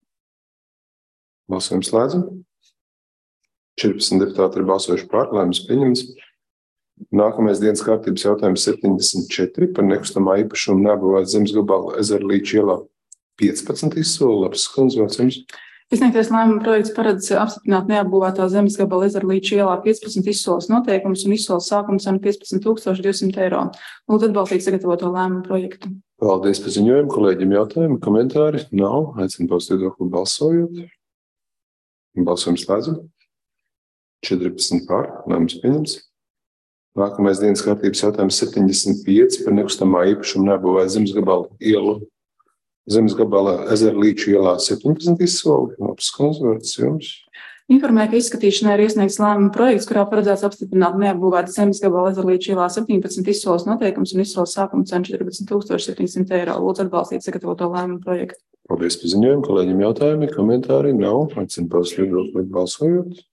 Balsojums slēdzam. četrpadsmit deputāti ir balsojuši par, lēmums pieņemts. Nākamais dienas kārtības jautājums septiņdesmit četri par nekustamā īpašumu neapbūvētas zemes gabalu Ezerlīča ielā piecpadsmit izsoli. Labs skundz, vārds jums. Iesniegtais lēmuma projekts paredz apstiprināt neapbūvētā zemes gabala Ezerlīča ielā piecpadsmit izsoles noteikumus un izsoles sākuma cenu piecpadsmit tūkstoši divsimt eiro. Lūdzu atbalstīt sagatavoto lēmuma projektu. Paldies par ziņojumu. Kolēģiem jautājumi, komentāri nav. Aicinu paust viedokli balsojot. Balsojums slēdzam. četrpadsmit par, lēmums pieņemts. Nākamais dienas kārtības jautājums septiņdesmit pieci par nekustamā īpašumu neapbūvētas zemes gabala ielu. Zemes gabala Ezerlīča ielā septiņpadsmit izsoli. Labs skundz, vārds jums. Informēja, ka izskatīšanai ir iesniegts lēmuma projekts, kurā paredzēts apstiprināt neapbūvētas zemes gabala Ezerlīča ielā septiņpadsmit izsoles noteikumus un izsoles sākuma cenu četrpadsmit tūkstoši septiņi simti eiro. Lūdzu atbalstīt sagatavoto lēmuma projektu. Paldies par ziņojumu. Kolēģiem jautājumi, komentāri nav. Aicinu paust viedokli balsojot.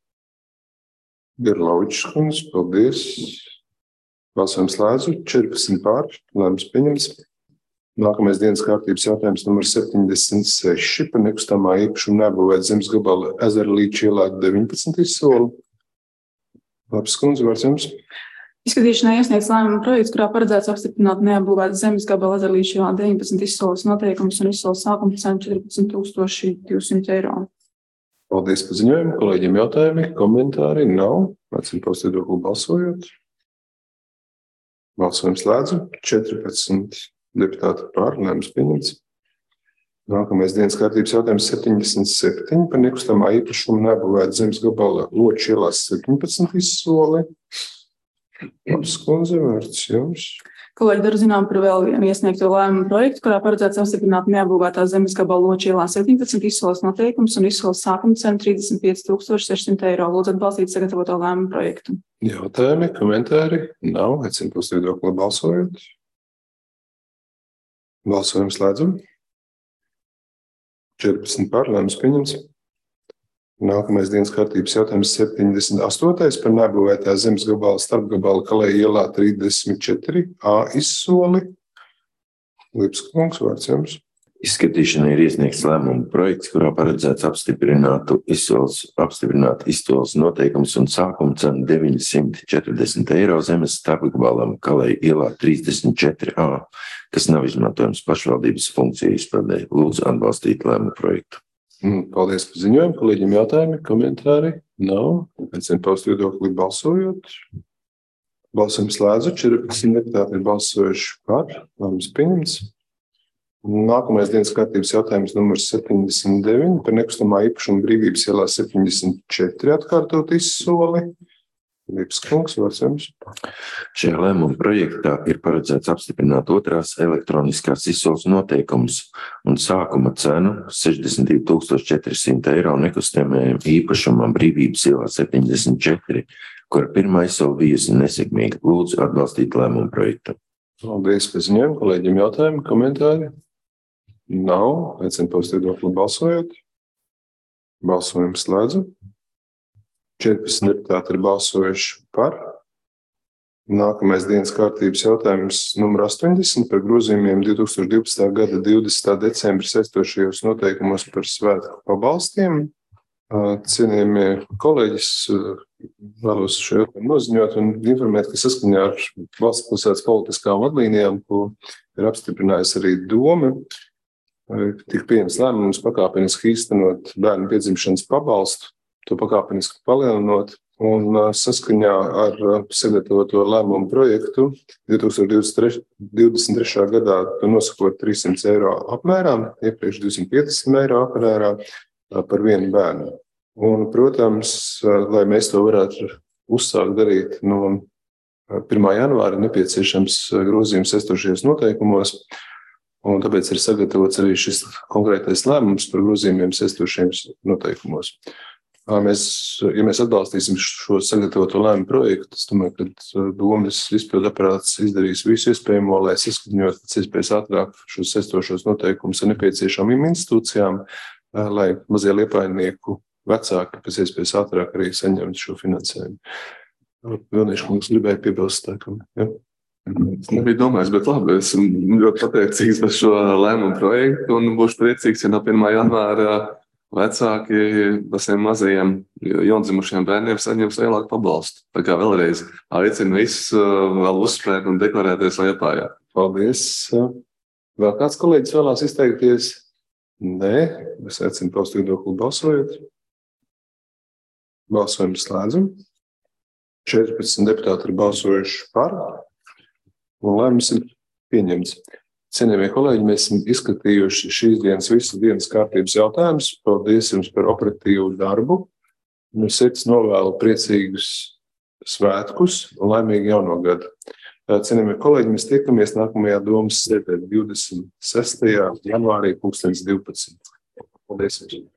Gerlovičs kundze, paldies. Balsojums slēdzu. četrpadsmit pār, lēmums pieņemts. Nākamais dienas kārtības jautājums numur septiņdesmit seši par nekustamā īpašumu neapbūvētas zemes gabala Ezerlīča ielā deviņpadsmit izsoli. Labs skundze, vārds jums. Izskatīšanai iesniegts lēmuma projekts, kurā paredzēts apstiprināt neapbūvētas zemes gabala Ezerlīča ielā deviņpadsmit izsoles noteikumus un izsoles sākuma cenu četrpadsmit tūkstoši divsimt eiro. Paldies par ziņojumu. Kolēģiem jautājumi, komentāri nav. Aicinu paust viedokli balsojot. Balsojums slēdzu. četrpadsmit deputāti par, lēmums pieņemts. Nākamais dienas kārtības jautājums septiņdesmit septiņi par nekustamā īpašumu neapbūvētas zemes gabala Loča ielā septiņpadsmit izsoli. Labs skundze, vārds jums. Kolēģi dara zinām par vēl vienu iesniegto lēmumu projektu, kurā paredzēts apstiprināt neapbūvētā zemes gabala Loča ielā septiņpadsmit izsoles noteikumus un izsoles sākuma cenu trīsdesmit pieci tūkstoši sešsimt eiro. Lūdzu atbalstīt sagatavoto lēmumu projektu. Jautājumi, komentāri nav. Aicinu paust viedokli balsojot. Balsojums slēdzam. četrpadsmit par, lēmums pieņemts. Nākamais dienas kārtības jautājums septiņdesmit astotais par neapbūvētā zemes gabala starpgabala Kalēja ielā trīsdesmit četri A izsoli. Lips kungs, vārds jums. Izskatīšanai ir iesniegts lēmuma projekts, kurā paredzēts apstiprināt izsoles, apstiprināt izsoles noteikumus un sākuma cenu deviņsimt četrdesmit eiro zemes starpgabalam Kalēja ielā trīsdesmit četri A, kas nav izmantojams pašvaldības funkciju izpildē. Lūdzu atbalstīt lēmuma projektu. Paldies par ziņojumu. Kolēģiem jautājumi, komentāri nav. Aicinu paust viedokli balsojot. Balsojums slēdzu. četrpadsmit deputāti ir balsojuši par, lēmums pieņemts. Nākamais dienas kārtības jautājums numurs septiņdesmit deviņi par nekustamā īpašuma brīvības ielā septiņdesmit četri atkārtot izsoli. Lips kungs, vārds jums. Šajā lēmuma projektā ir paredzēts apstiprināt otrās elektroniskās izsoles noteikumus un sākuma cenu sešdesmit divi tūkstoši četri simti eiro nekustamajam īpašumam brīvības ielā septiņdesmit četri, kura pirmā izsole bijusi nesekmīga. Lūdzu atbalstīt lēmuma projektu. Paldies par ziņojumu. Kolēģiem jautājumi, komentāri nav. Aicinu paust viedokli balsojot. Balsojums slēdzu. četrpadsmit deputāti ir balsojuši par. Nākamais dienas kārtības jautājums numur astoņdesmit par grozījumiem divi tūkstoši divpadsmitā gada divdesmitā decembra saistošajos noteikumos par svētku pabalstiem. Cienījamie kolēģis, vēlos šo jautājumu noziņot un informēt, ka saskaņā ar valsts pilsētas politiskām vadlīnijām, ko ir apstiprinājusi arī Doma, tika pieņemts lēmums pakāpeniski īstenot bērnu piedzimšanas pabalstu, to pakāpeniski palielinot, un saskaņā ar sagatavoto lēmumu projektu divi tūkstoši divdesmit trešā gadā nosakot trīssimts eiro apmērā, iepriekš divsimt piecdesmit eiro apmērā par vienu bērnu. Un, protams, lai mēs to varētu uzsākt darīt no pirmā janvāra, nepieciešams grozījums saistošajos noteikumos, un tāpēc ir sagatavots arī šis konkrētais lēmums par grozījumiem saistošajos noteikumos. Mēs, ja mēs atbalstīsim šo sagatavoto lēmumu projektu, es domāju, ka domas izpildu aparāts izdarīs visu iespējamo, lai saskaņot pēc iespējas ātrāk šos saistošos noteikumus ar nepieciešamiem institūcijām, lai mazie liepājnieku vecāki pēc iespējas ātrāk arī saņemtu šo finansējumu. Vilnieši, kungs gribēja piebilst tā, ka, ja? Es nebiju domājis, bet labi, esmu ļoti pateicīgs par šo lēmumu projektu un būšu priecīgs, ja no pirmā janvāra vecāki par saviem mazajiem jaundzimušiem bērniem saņems lielāku pabalstu. Tā kā vēlreiz aicinu visus vēl uzspērt un deklarēties Liepājā. Paldies. Vēl kāds kolēģis vēlās izteikties? Nē, es aicinu paust viedokli balsojot. Balsojumu slēdzam. četrpadsmit deputāti ir balsojuši par, un lēmums ir pieņemts. Cienījamie kolēģi, mēs esam izskatījuši šīs dienas visas dienas kārtības jautājumus. Paldies jums par operatīvu darbu. No sirds novēlu priecīgus svētkus un laimīgu jauno gadu. Cienījamie kolēģi, mēs tiekamies nākamajā domas sēdē divdesmit sestajā janvārī pulkstens divpadsmit. Paldies jums!